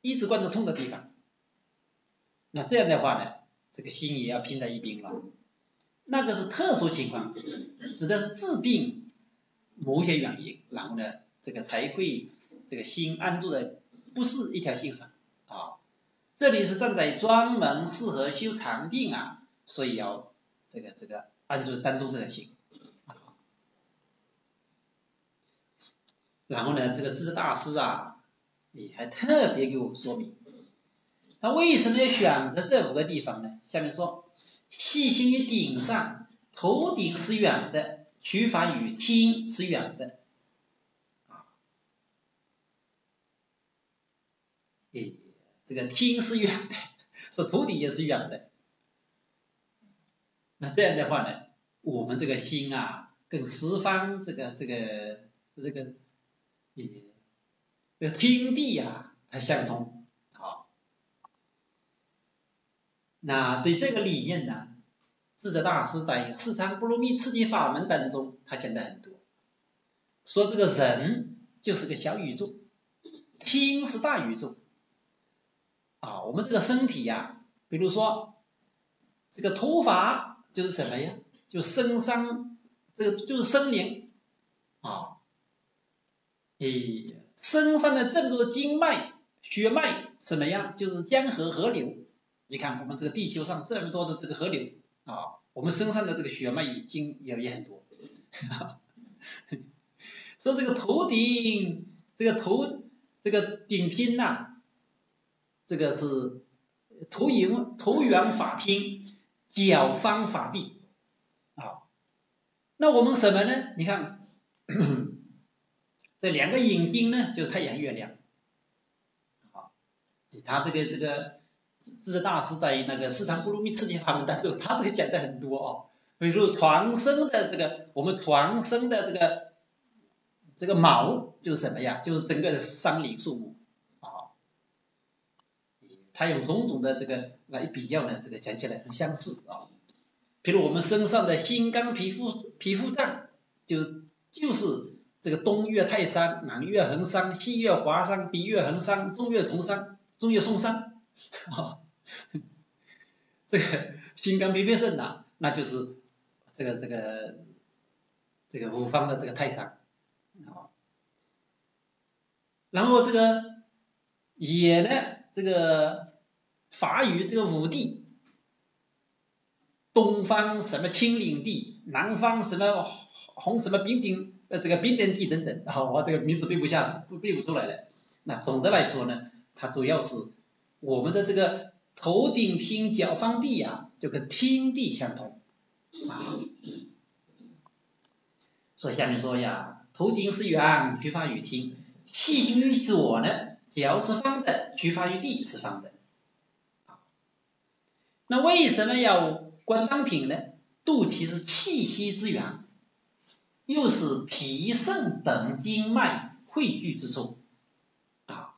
一直关注痛的地方。那这样的话呢，这个心也要拼在一边了。那个是特殊情况，指的是治病某些原因，然后呢，这个才会这个心安住在不是一条心上啊。这里是站在专门适合修禅定啊，所以要这个这个安住单住这个心。然后呢，这个智大师啊，也还特别给我们说明，他为什么要选择这五个地方呢？下面说，细心于顶上，头顶是远的，取法于听是远的。啊，诶，这个听是远的，说头顶也是远的。那这样的话呢，我们这个心啊，跟十方这个这个这个也这个听地啊，还相通。好，那对这个理念呢，智者大师在《四禅波罗蜜次第法门》当中，他讲的很多，说这个人就是个小宇宙，听是大宇宙啊。我们这个身体呀、啊，比如说这个头发就是什么呀？就身上这个就是生灵啊，诶，身上的这么多的经脉、血脉怎么样？就是江河河流。你看我们这个地球上这么多的这个河流啊，我们身上的这个血脉经也也很多。说这个头顶，这个头这个顶听呐、啊，这个是头迎头圆法听，脚方法地啊。那我们什么呢？你看这两个眼睛呢，就是太阳、月亮。啊，他这个这个智大师在那个《四禅波罗蜜次第法门》当中，他这个讲的很多哦。比如床生的这个，我们床生的这个这个毛就是怎么样？就是整个的山林树木啊。他用种种的这个来比较呢，这个讲起来很相似啊。比如我们身上的心肝脾腹脾腹脏，就就是这个东岳泰山，南岳衡山，西岳华山，北岳衡山，中岳崇山，中岳嵩山啊。这个心肝脾肺肾呐，那就是这个这个这个五方的这个泰山啊。然后这个也呢，这个法语这个五地，东方什么青岭地，南方什么红什么丙丙呃这个丙点地等等啊，我这个名字背不下，不背不出来了。那总的来说呢，它主要是我们的这个头顶听脚方地啊，就跟听地相同啊。所以下面说呀，头顶是圆，取法于听；细心于左呢，脚是方的，取法于地是方的。那为什么要观当品呢？肚脐是气息之源，又是脾肾等经脉汇聚之处啊。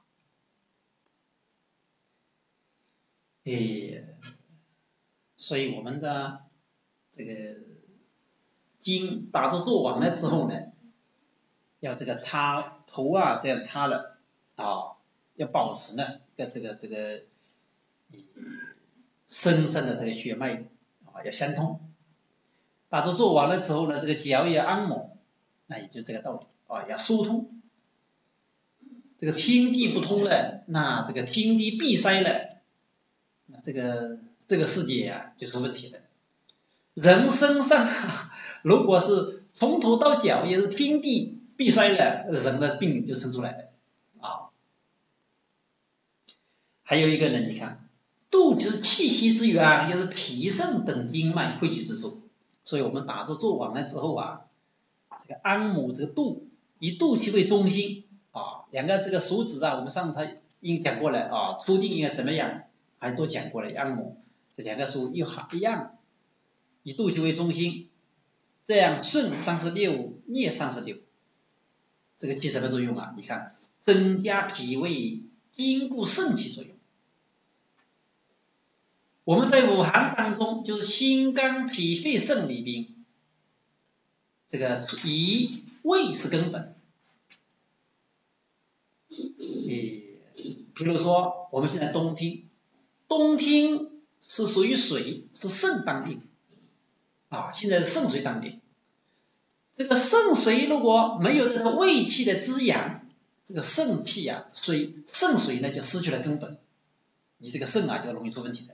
诶，所以我们的这个经打坐做完了之后呢，要这个擦头啊，这样擦了啊，要保持呢跟这个这个身上的这个血脉啊要相通。打坐做完了之后呢，这个脚也按摩，那也就这个道理啊，要疏通。这个天地不通了，那这个天地闭塞了，那这个这个世界啊就出问题了。人身上如果是从头到脚也是天地闭塞了，人的病就生出来了啊。还有一个呢，你看肚脐是气息之源，又是脾肾等经脉汇聚之处。所以我们打坐做完了之后啊，这个按摩这个肚，以肚脐为中心啊，两个这个手指啊，我们上次已经讲过了啊，出定应该怎么样，还都讲过了，按摩这两个手又一样，以肚脐为中心，这样顺三十六，逆三十六，这个起什么作用啊？你看，增加脾胃筋固肾气作用。我们在五行当中，就是心肝脾肺肾里边，这个以胃是根本， 比如说我们现在冬听，冬听是属于水，是肾当令啊，现在是肾水当令。这个肾水如果没有这个胃气的滋养，这个肾气啊，水肾水呢就失去了根本，你这个肾啊就容易出问题的。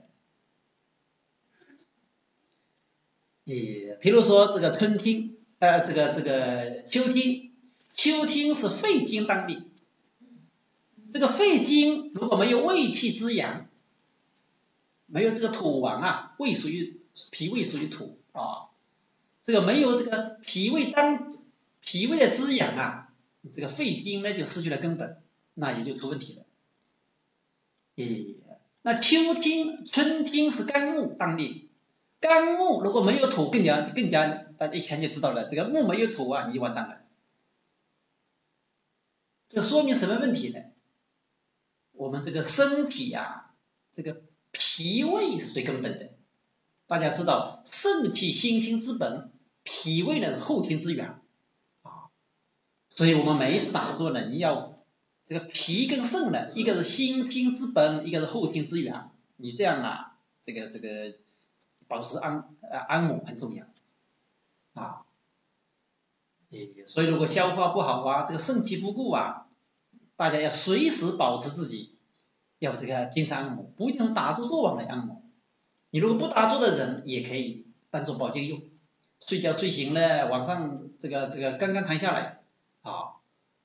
也比如说这个春听，呃，这个这个秋听，秋听是肺经当令，这个肺经如果没有胃气滋养，没有这个土王啊，胃属于脾胃属于土啊，这个没有这个脾胃当脾胃的滋养啊，这个肺经呢就失去了根本，那也就出问题了。诶，那秋听、春听是肝木当令，肝木如果没有土，更加更加大家一看就知道了，这个木没有土啊，你就完蛋了。这说明什么问题呢？我们这个身体呀、啊，这个脾胃是最根本的。大家知道，肾气心经之本，脾胃呢是后天之源啊。所以我们每一次打坐呢，你要这个脾跟肾呢，一个是心经之本，一个是后天之源。你这样啊，这个这个保持安呃安稳很重要啊。所以如果消化不好啊，这个肾气不固啊，大家要随时保持自己要这个经常按摩，不一定是打坐做完来按摩。你如果不打坐的人，也可以当做保健用。睡觉睡醒了，晚上这个这个刚刚躺下来，啊，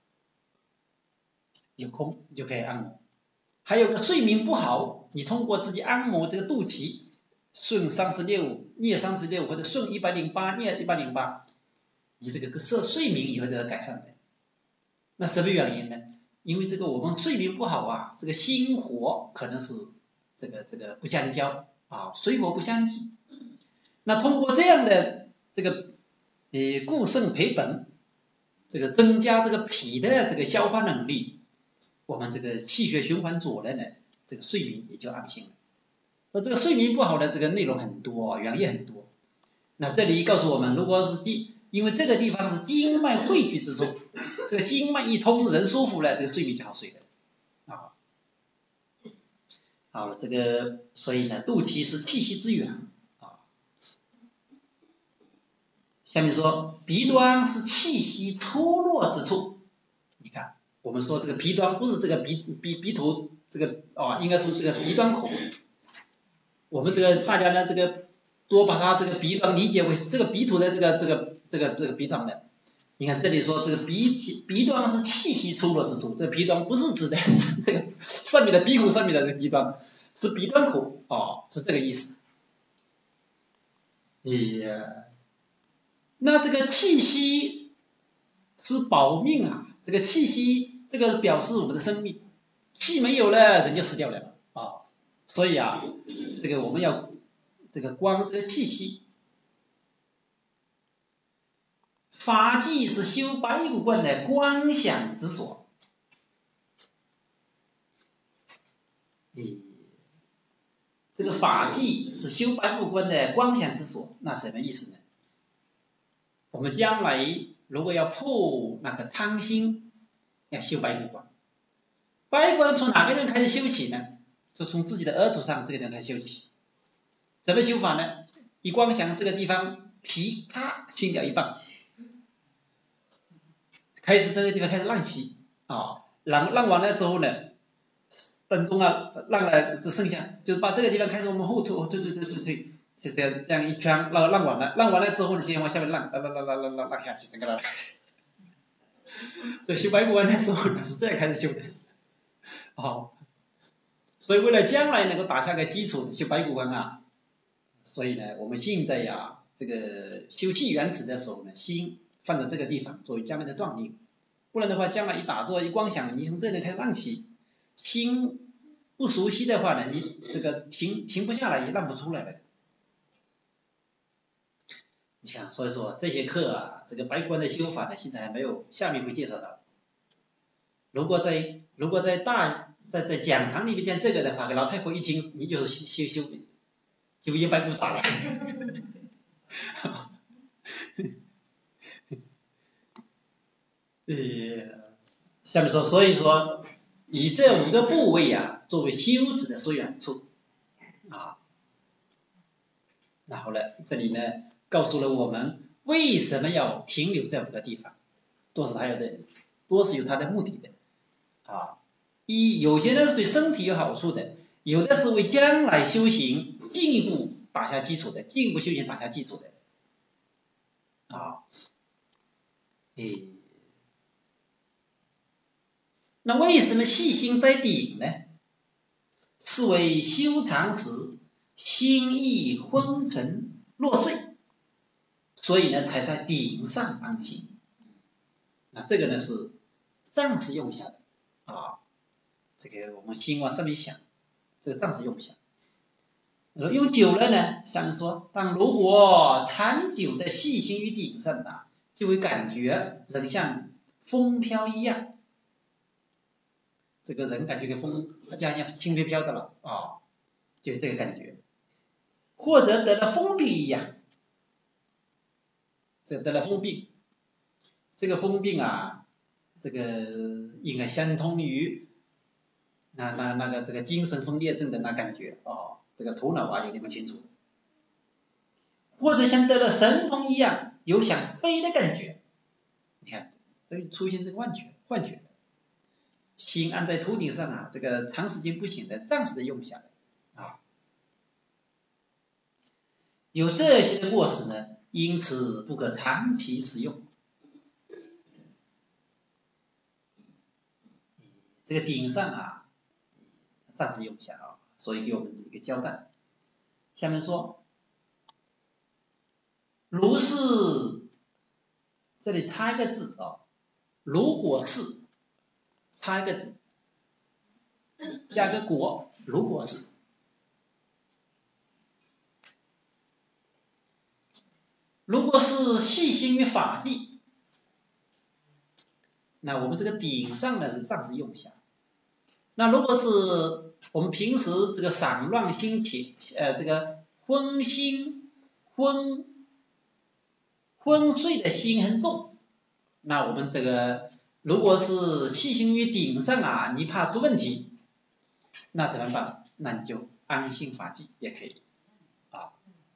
有空就可以按摩。还有个睡眠不好，你通过自己按摩这个肚脐，顺三十六、逆三十六或者顺一百零八、逆一百零八，你这个睡睡眠也会得到改善的。那什么原因呢？因为这个我们睡眠不好啊，这个心火可能是这个这个不相交啊，水火不相济。那通过这样的这个呃固肾培本，这个增加这个脾的这个消化能力，我们这个气血循环左了呢，这个睡眠也就安心了。那这个睡眠不好的这个内容很多，原因很多。那这里告诉我们，如果是经，因为这个地方是经脉汇聚之处，这个经脉一通，人舒服了，这个睡眠就好睡的啊。好了，这个所以呢，肚脐是气息之源啊。下面说鼻端是气息出落之处，你看，我们说这个鼻端不是这个鼻鼻鼻头这个啊，应该是这个鼻端口。我们这个大家呢，这个多把它这个鼻端理解为这个鼻头的这个这个这个这个鼻端的。你看这里说这个鼻鼻端是气息出落之处，这个鼻端不是指的是这个上面的鼻孔上面的这个鼻端，是鼻端口哦，是这个意思。哎，那这个气息是保命啊，这个气息这个表示我们的生命，气没有了人就死掉了啊、哦，所以啊，这个我们要这个观这个气息。发际是修白骨观的观想之所。这个发际是修白骨观的观想之所，那什么意思呢？我们将来如果要破那个贪心，要修白骨观。白骨观从哪个地方开始修起呢？是从自己的额头上这个地方开始修起。怎么修法呢？一观想这个地方皮咔熏掉一半。开始这个地方开始浪气啊，浪浪完了之后呢，等中啊浪了只剩下，就是把这个地方开始我们后推推推推推推，就这样这样一圈浪浪完了，浪完了之后呢，接着往下面浪浪浪浪浪浪浪浪下去，整个浪。这修白骨完了之后呢，是这样开始修的，哦，所以为了将来能够打下个基础，修白骨观啊，所以呢，我们现在呀，这个修气元子的时候呢，心放在这个地方作为将来的锻炼，不然的话，将来一打坐一光想，你从这里开始浪起，心不熟悉的话呢，你这个停停不下来，也浪不出来的。你看，所以说这些课啊，这个白骨观的修法呢，现在还没有，下面会介绍到。如果在如果在大在在讲堂里面讲这个的话，给老太婆一听，你就是修修修修一白骨爪了。呃，下面说，所以说以这五个部位啊作为修止的所缘处啊。然后呢，这里呢告诉了我们为什么要停留这五个地方，都是还有的，多是有它的目的的啊。一有些呢是对身体有好处的，有的是为将来修行进一步打下基础的，进一步修行打下基础的啊。诶，那为什么细心在顶呢？是为修长时心意昏沉落睡，所以呢才在顶上安心。那这个呢是暂时用下的啊，这个我们心往上面想，这个暂时用下。用久了呢，下面说，但如果长久的细心于顶上啊，就会感觉人像风飘一样。这个人感觉跟风，好像轻飘飘的了啊，就是这个感觉，或者得了风病一样，这得了风病，这个风病啊，这个应该相通于那那那个这个精神分裂症的那感觉啊，这个头脑啊有点不清楚，或者像得了神通一样，有想飞的感觉，你看都出现这个幻觉，幻觉。心安在头顶上啊，这个长时间不行的，暂时的用下来啊。有这些的过程呢，因此不可长期使用。这个顶上啊，暂时用一下啊，所以给我们一个交代。下面说，如是，这里插一个字啊，如果是。插一个字，加个果，如果是，如果是细心于法纪，那我们这个顶上呢是暂时用一下。那如果是我们平时这个散乱心情，呃，这个昏心昏昏睡的心很重，那我们这个。如果是细心于顶上啊，你怕出问题，那怎么办？那你就安心法纪也可以啊。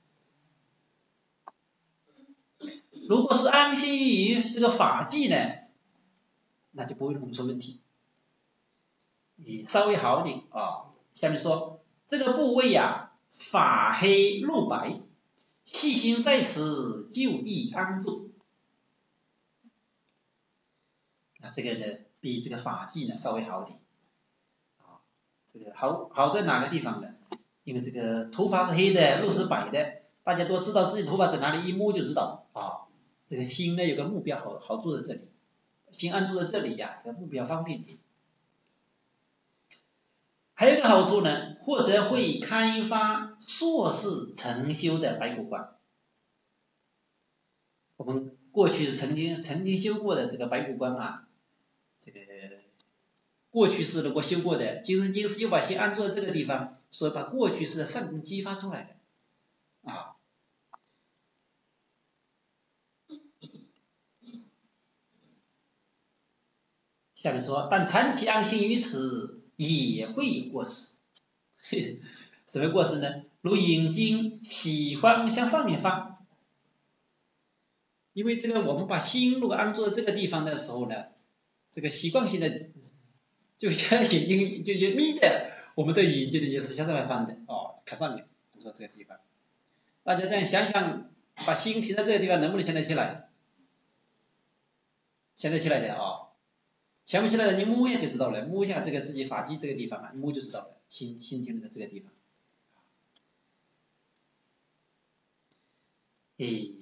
如果是安心于这个法纪呢，那就不会弄出问题。你稍微好一点啊。下面说这个部位啊，法黑露白，细心在此，就易安住。那这个呢，比这个法纪呢稍微好一点，啊，这个好好在哪个地方呢？因为这个头发是黑的，路是白的，大家都知道自己头发在哪里，一摸就知道啊。这个心呢有个目标好好住在这里，心安住在这里呀、啊，这个目标方便点。还有一个好处呢，或者会开发硕士成修的白骨观。我们过去曾经曾经修过的这个白骨观啊。这个过去式如果修过的，今生今世又把心安住在这个地方，所以把过去式的善功激发出来的啊。下面说，但长期安心于此，也会有过失。什么过失呢？如眼睛喜欢向上面放，因为这个我们把心如果安住在这个地方的时候呢，这个习惯性的就像眼睛就就眯着，我们的眼睛也是向上面放的哦，看上面，说这个地方，大家这样想想，把心停在这个地方，能不能想得起来？想得起来的啊、哦，想不起来的你摸一下就知道了，摸一下这个自己发际这个地方啊，摸就知道了，心心停在这个地方。诶，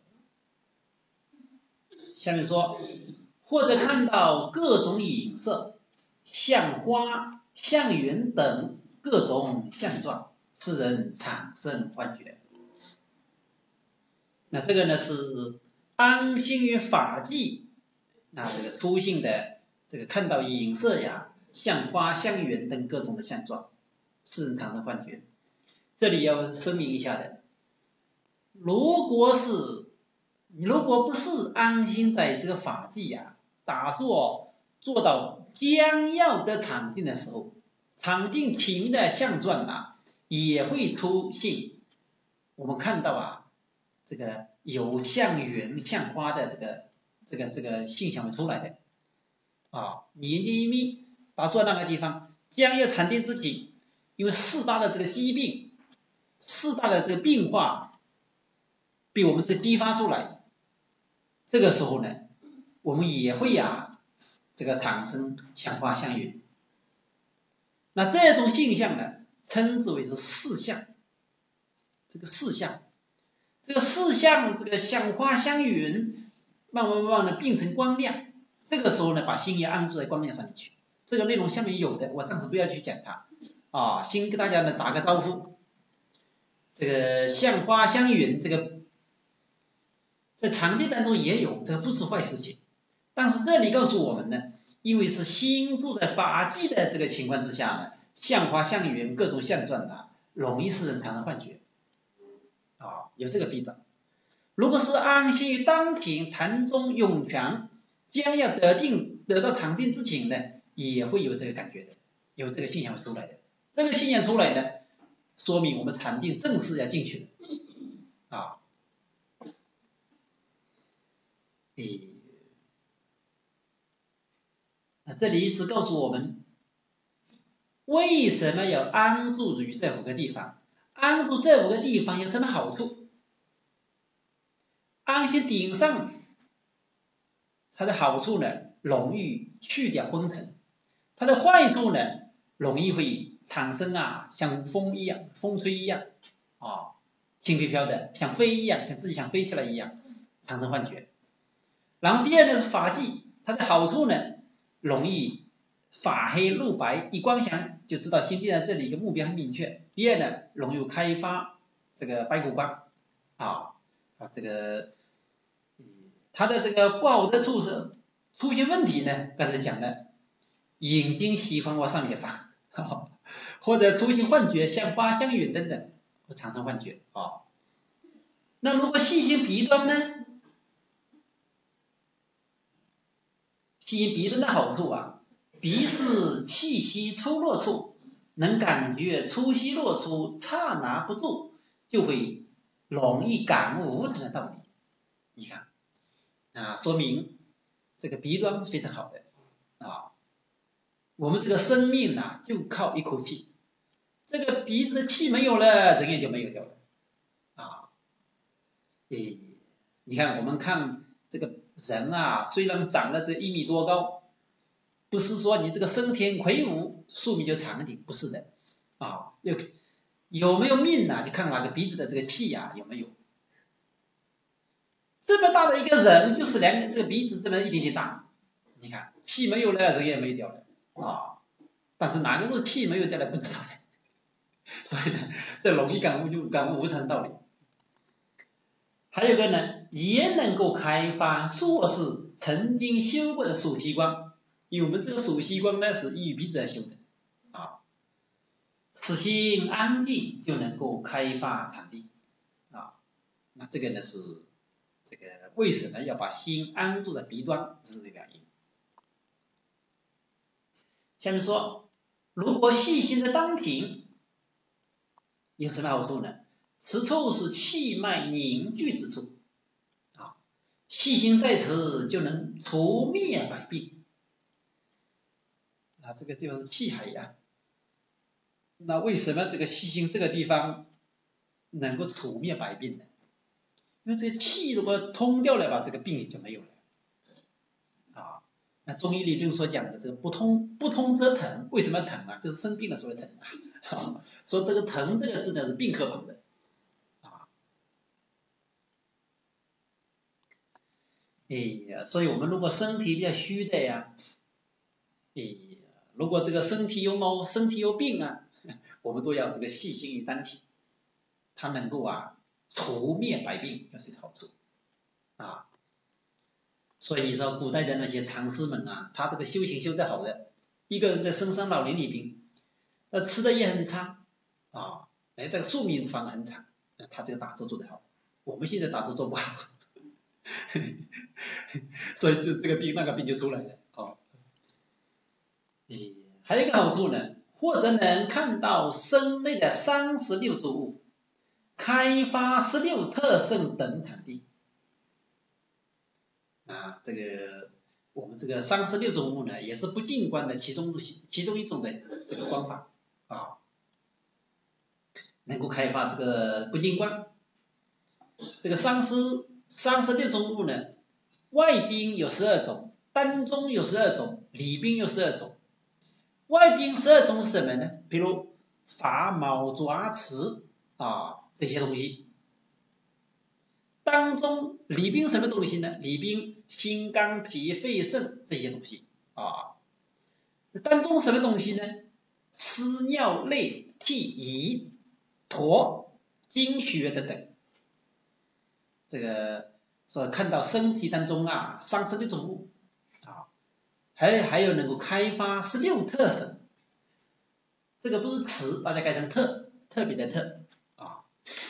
下面说，或者看到各种影色，像花、像云等各种相状，使人产生幻觉。那这个呢是安心于法纪，那这个出境的这个看到影色呀，像花、像云等各种的相状，使人产生幻觉。这里要声明一下的，如果是你如果不是安心在这个法纪呀，打坐做到将要得禅定的时候，禅定起名的相状啊，也会出现我们看到啊，这个有像云像花的这个这个这个现象会出来的啊。你研究一密，打坐那个地方，将要禅定之前，因为四大的这个疾病，四大的这个变化被我们这个激发出来，这个时候呢，我们也会啊这个产生像花像云。那这种现象呢，称之为是四相。这个四相，这个四相，这个像花像云，慢慢慢慢的变成光亮。这个时候呢，把心也安住在光亮上面去。这个内容下面有的，我暂时不要去讲它啊，先跟大家呢打个招呼。这个像花像云，这个在禅定当中也有，这个不是坏事情。但是这里告诉我们呢，因为是心住在法际的这个情况之下呢，像花像云各种相状啊，容易使人产生幻觉啊，有这个弊端。如果是安心于当庭坛中涌泉，将要得定得到禅定之前呢，也会有这个感觉的，有这个现象出来的。这个现象出来呢，说明我们禅定正式要进去了啊。诶，那这里是告诉我们，为什么要安住于这五个地方？安住这五个地方有什么好处？安心顶上，它的好处呢，容易去掉昏沉；它的坏处呢，容易会产生啊，像风一样，风吹一样啊，轻飘飘的，像飞一样，像自己想飞起来一样，产生幻觉。然后第二呢是法际，它的好处呢，容易法黑路白，一光想就知道心定在这里一个目标很明确。第二呢，容易开发这个白骨光啊啊这个。它的这个不好的处是出现问题呢，刚才讲的眼睛西方往上面发，或者出现幻觉，像花像云等等，会产生幻觉啊。那如果细心鼻端呢？细心鼻端的好处啊，鼻是气息出落处，能感觉出息落出，刹那不住，就会容易感悟无常的道理。你看。啊，说明这个鼻端是非常好的啊。我们这个生命呐、啊，就靠一口气，这个鼻子的气没有了，人也就没有掉了啊。诶，你看我们看这个人啊，虽然长了这一米多高，不是说你这个身体魁梧，寿命就长一点，不是的啊。有有没有命呐、啊？就看哪个鼻子的这个气呀、啊、有没有。这么大的一个人，就是两个这个鼻子这么一点点大，你看气没有了，人也没掉了啊。但是哪个是气没有掉了不知道的，所以呢，这容易感悟就感悟无常道理。还有一个呢，也能够开发硕士曾经修过的属息光，因为我们这个属息光呢是依鼻子来修的啊。此心安静就能够开发禅定啊。那这个呢是。这个为什么要把心安住在鼻端？这是这个原因。下面说，如果细心的当庭，有什么好处呢？此处是气脉凝聚之处，啊，细心在此就能除灭百病。啊，这个地方是气海呀、啊。那为什么这个细心这个地方能够除灭百病呢？因为这个气如果通掉了吧，这个病也就没有了啊。那中医理论所讲的这个不通不通则疼，为什么疼啊？这是生病的时候疼啊。说这个疼这个字呢是病客旁的啊。哎，所以我们如果身体比较虚的呀，哎，如果这个身体有毛身体有病啊，我们都要这个细心于丹体，它能够啊。除灭百病有这个好处啊，所以你说古代的那些禅师们啊，他这个修行修得好的，一个人在深山老林里边，那吃的也很差啊，哎，这个寿命反而很长，他这个打坐做得好，我们现在打坐做不好，所以这这个病那个病就出来了啊。 诶，还有一个好处呢，或者能看到身内的三十六组物，开发十六特胜等场地。啊，这个我们这个三十六种物呢，也是不净观的其中其中一种的这个观法啊，能够开发这个不净观。这个三十三十六种物呢，外宾有十二种，当中有十二种，里宾有十二种。外宾十二种是什么呢？比如发毛爪齿啊这些东西。当中里宾什么东西呢？里宾心肝脾肺肾这些东西啊。当中什么东西呢？湿尿泪涕胰唾精血等等。这个所看到身体当中啊，三十六种物啊，还还有能够开发十六特胜。这个不是词，大家改成特，特别的特啊。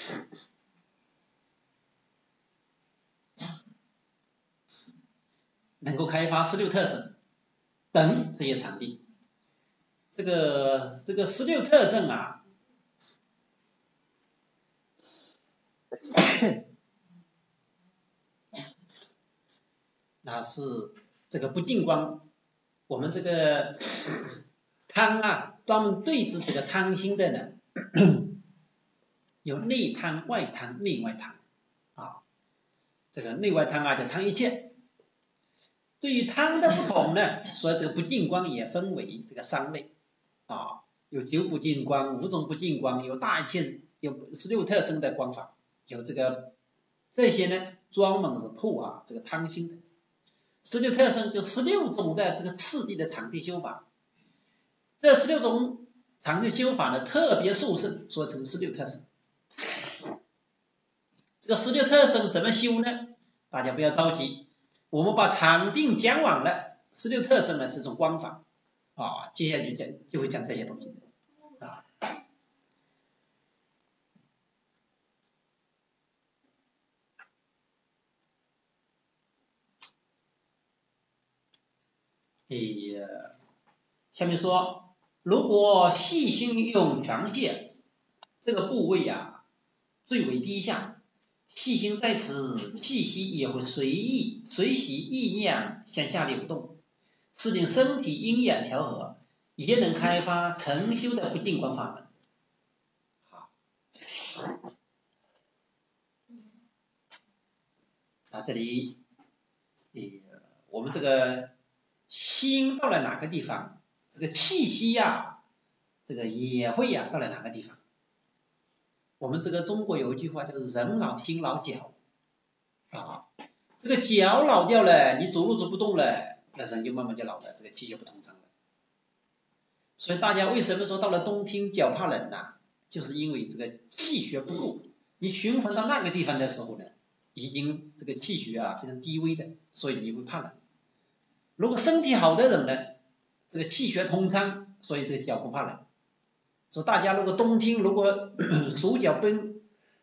能够开发十六特胜等这些场地。这个这个十六特胜啊，那是这个不净观。我们这个汤啊，专门对治这个汤心的呢，有内汤、外汤、内外汤啊。这个内外汤啊，叫汤一切。对于汤的不同呢，所以这个不净观也分为这个三类啊，有九不净观、五种不净观，有大一切，有十六特征的观法，有这个这些呢，专门是破啊这个汤心的。十六特征就十六种的这个次第的场地修法，这十六种场地修法呢，特别受证，说成十六特征。这个十六特征怎么修呢？大家不要着急，我们把场定讲完了，十六特征呢是种观法啊，接下来就讲就会讲这些东西啊。哎呀，下面说，如果细心用全泻，这个部位啊最为低下，细心在此，气息也会随意随喜意念向下流动，是令身体阴阳调和，也能开发成修的不净观法门。好，啊，这里，呃，我们这个心到了哪个地方，这个气息呀、啊，这个也会呀、啊、到了哪个地方。我们这个中国有一句话叫做人老心老脚啊，这个脚老掉了，你走路走不动了，那人就慢慢就老了，这个气就不通畅了。所以大家为什么说到了冬天脚怕冷呢？就是因为这个气血不够，你循环到那个地方的时候呢，已经这个气血啊非常低微的，所以你会怕冷。如果身体好的人呢，这个气血通畅，所以这个脚不怕冷。说大家如果冬天如果手脚冰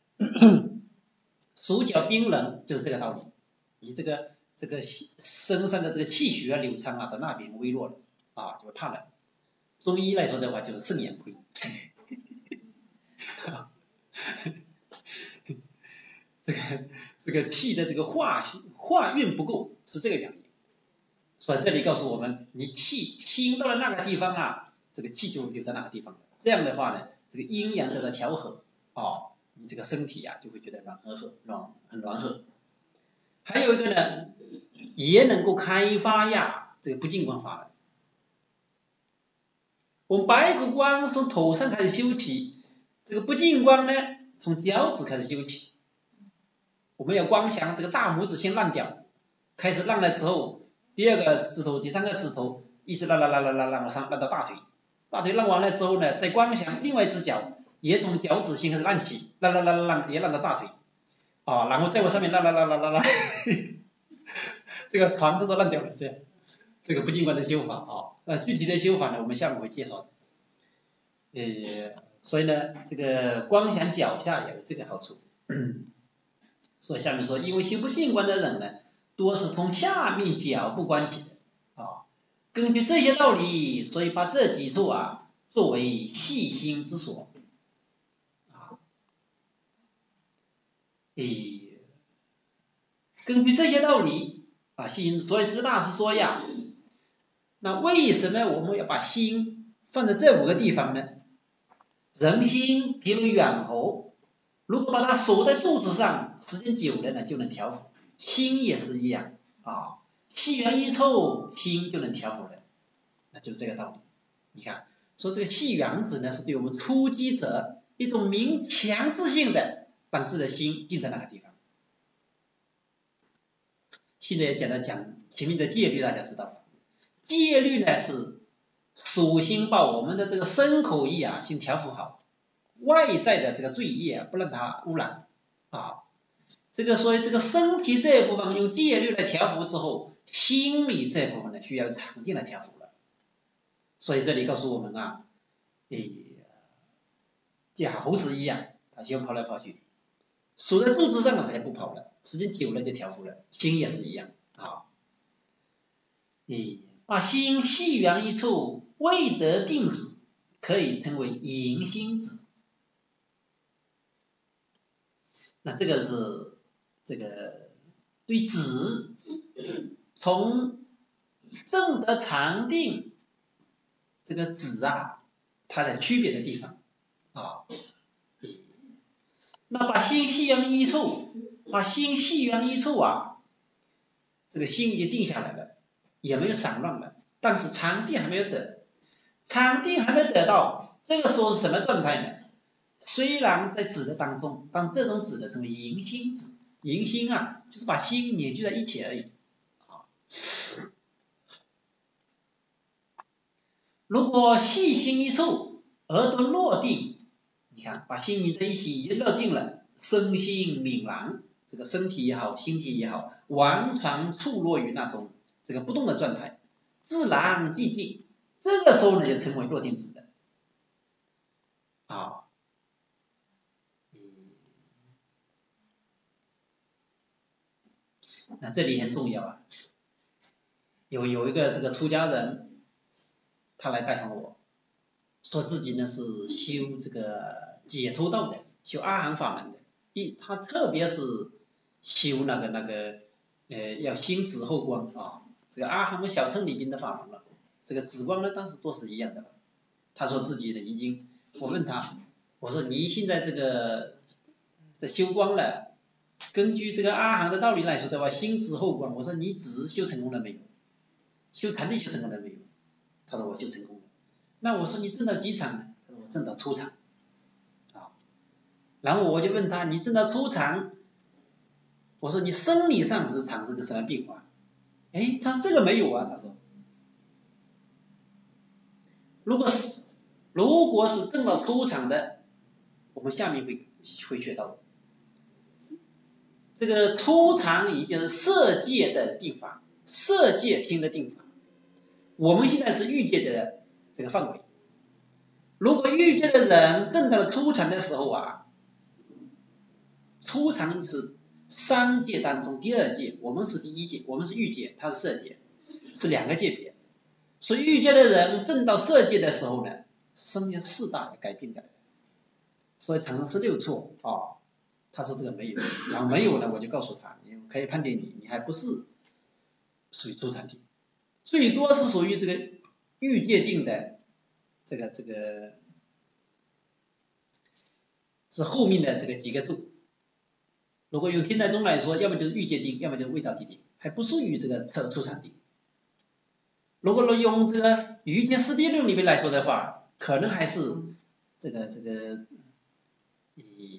手脚冰冷，就是这个道理。你这个这个身上的这个气血流畅啊，到那边微弱了啊，就会怕冷。中医来说的话，就是肾阳亏。这个这个气的这个化化运不够，是这个原因。所以这里告诉我们，你气心到了那个地方啊，这个气就留在那个地方了。这样的话呢，这个阴阳得到调和啊，你这个身体啊就会觉得暖和和暖很暖和。还有一个呢，也能够开发呀这个不净观法门。我们白虎观从头上开始修起，这个不净观呢从脚趾开始修起。我们要光想这个大拇指先烂掉，开始烂了之后，第二个指头、第三个指头一直烂烂烂烂烂烂往上烂到大腿，大腿烂完了之后呢，再光想另外一只脚也从脚趾先开始烂起，烂烂烂烂烂也烂到大腿，啊，然后再往上面烂烂烂烂烂烂，这个床上都烂掉了，这样，这个不净观的修法啊，呃，具体的修法呢，我们下面会介绍的。呃，所以呢，这个光想脚下也有这个好处。所以下面说，因为修不净观的人呢，多是从下面脚部观起的啊， 根据这些道理，所以把这几处啊作为细心之所。啊，诶，根据这些道理啊，细心，所以这个大师说呀，那为什么我们要把心放在这五个地方呢？人心譬如远侯，如果把它守在柱子上，时间久了呢，就能调伏。心也是一样啊，气源一臭，心就能调伏了，那就是这个道理。你看，说这个气源子呢，是对我们出击者一种明强制性的让自己的心定在那个地方。现在简单讲前面的戒律，大家知道，戒律呢是首先把我们的这个身口意啊先调伏好，外在的这个罪业不让它污染啊。这个所以这个身体这一部分用戒律来调伏之后，心理这一部分呢需要常定来调伏了。所以这里告诉我们啊，诶，就像猴子一样，它喜欢跑来跑去，守在柱子上了它就不跑了，时间久了就调伏了，心也是一样啊。诶，把心细缘一处，未得定止，可以称为淫心止。那这个是这个对止从正得常定这个止啊，它的区别的地方啊。那把心细缘一处，把心细缘一处啊，这个心已经定下来了，也没有散乱了，但是常定还没有得，常定还没得到，这个时候是什么状态呢？虽然在止的当中，但这种止的称为淫心止。淫心啊，就是把心凝聚在一起而已。如果细心一处而得落定，你看把心凝在一起已经落定了，身心泯然，这个身体也好，心体也好，完全处落于那种这个不动的状态，自然寂静，这个时候呢就称为落定止的。啊。那这里很重要啊，有有一个这个出家人，他来拜访我，说自己呢是修这个解脱道的，修阿含法门的，一他特别是修那个那个呃要心止后观啊，这个阿含小乘里边的法门了，这个止观呢当时都是一样的了。他说自己呢已经，我问他，我说你现在这个这修光了。根据这个阿含的道理来说的话，心止后观，我说你止修成功了没有？修禅定修成功了没有？他说我修成功了。那我说你证到几场呢？他说我证到初场。啊，然后我就问他，你证到初场，我说你生理上是产生个什么变化？哎，他说这个没有啊，他说，如果是如果是证到初场的，我们下面会会学到的。这个初场也就是色界的定法，色界听的定法。我们现在是欲界的这个范围。如果欲界的人证到了初场的时候啊，初场是三界当中第二界，我们是第一界，我们是欲界，他是色界，是两个界别。所以欲界的人证到色界的时候呢，生命四大改变的，所以产生十六错啊。他说这个没有，然后没有呢，我就告诉他，你可以判定你，你还不是属于初禅定，最多是属于这个欲界定的，这个这个是后面的这个几个度。如果用天台宗来说，要么就是欲界定，要么就是味道地定，还不属于这个初禅定。如果用这个瑜伽师地论里面来说的话，可能还是这个这个以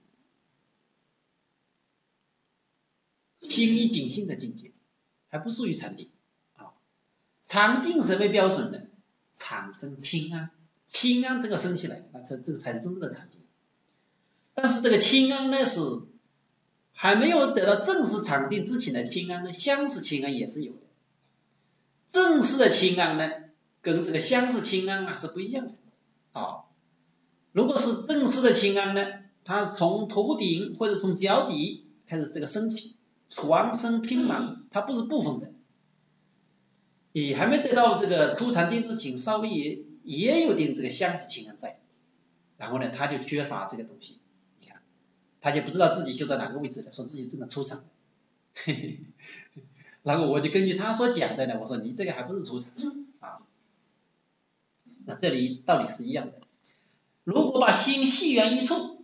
心一境性的境界，还不属于禅定啊。禅定什么标准呢？产生清安，清安这个升起来，那这这个才是真正的禅定。但是这个清安呢，是还没有得到正式禅定之前的清安呢，相似清安也是有的。正式的清安呢，跟这个相似清安啊是不一样的啊。如果是正式的清安呢，它从头顶或者从脚底开始这个升起，全身拼满，它不是部分的。 也还没得到这个出禅定之情，稍微也也有点这个相似情感在，然后呢，他就缺乏这个东西，你看，他就不知道自己修到哪个位置了，说自己正在出禅，嘿嘿，然后我就根据他所讲的呢，我说你这个还不是出禅啊，那这里道理是一样的，如果把心系缘一处，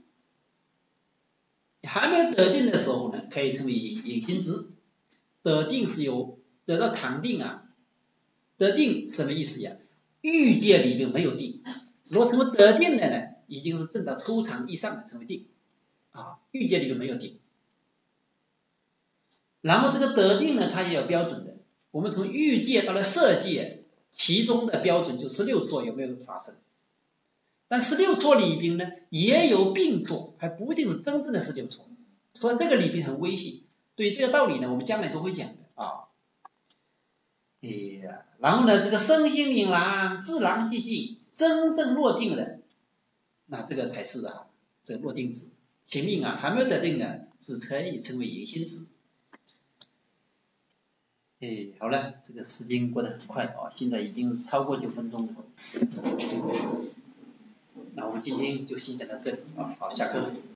还没有得定的时候呢，可以称为隐心执，得定是有得到禅定啊。得定什么意思呀？欲界里面没有定，如果成为得定的呢，已经是证到初禅以上的成为定啊，欲界里面没有定。然后这个得定呢，它也有标准的。我们从欲界到了色界，其中的标准就十六错有没有发生？但十六错里边呢，也有并错，还不一定是真正的十六错，所以这个里边很微细。对于这个道理呢，我们将来都会讲的啊。哎呀，然后呢，这个身心明朗，自然寂静，真正落定了，那这个才是啊，这个落定智。前面啊还没有得定呢，只可以称为隐心智。哎，好了，这个时间过得很快啊，现在已经超过九分钟了。那我们今天就先讲到这里啊，好，下课。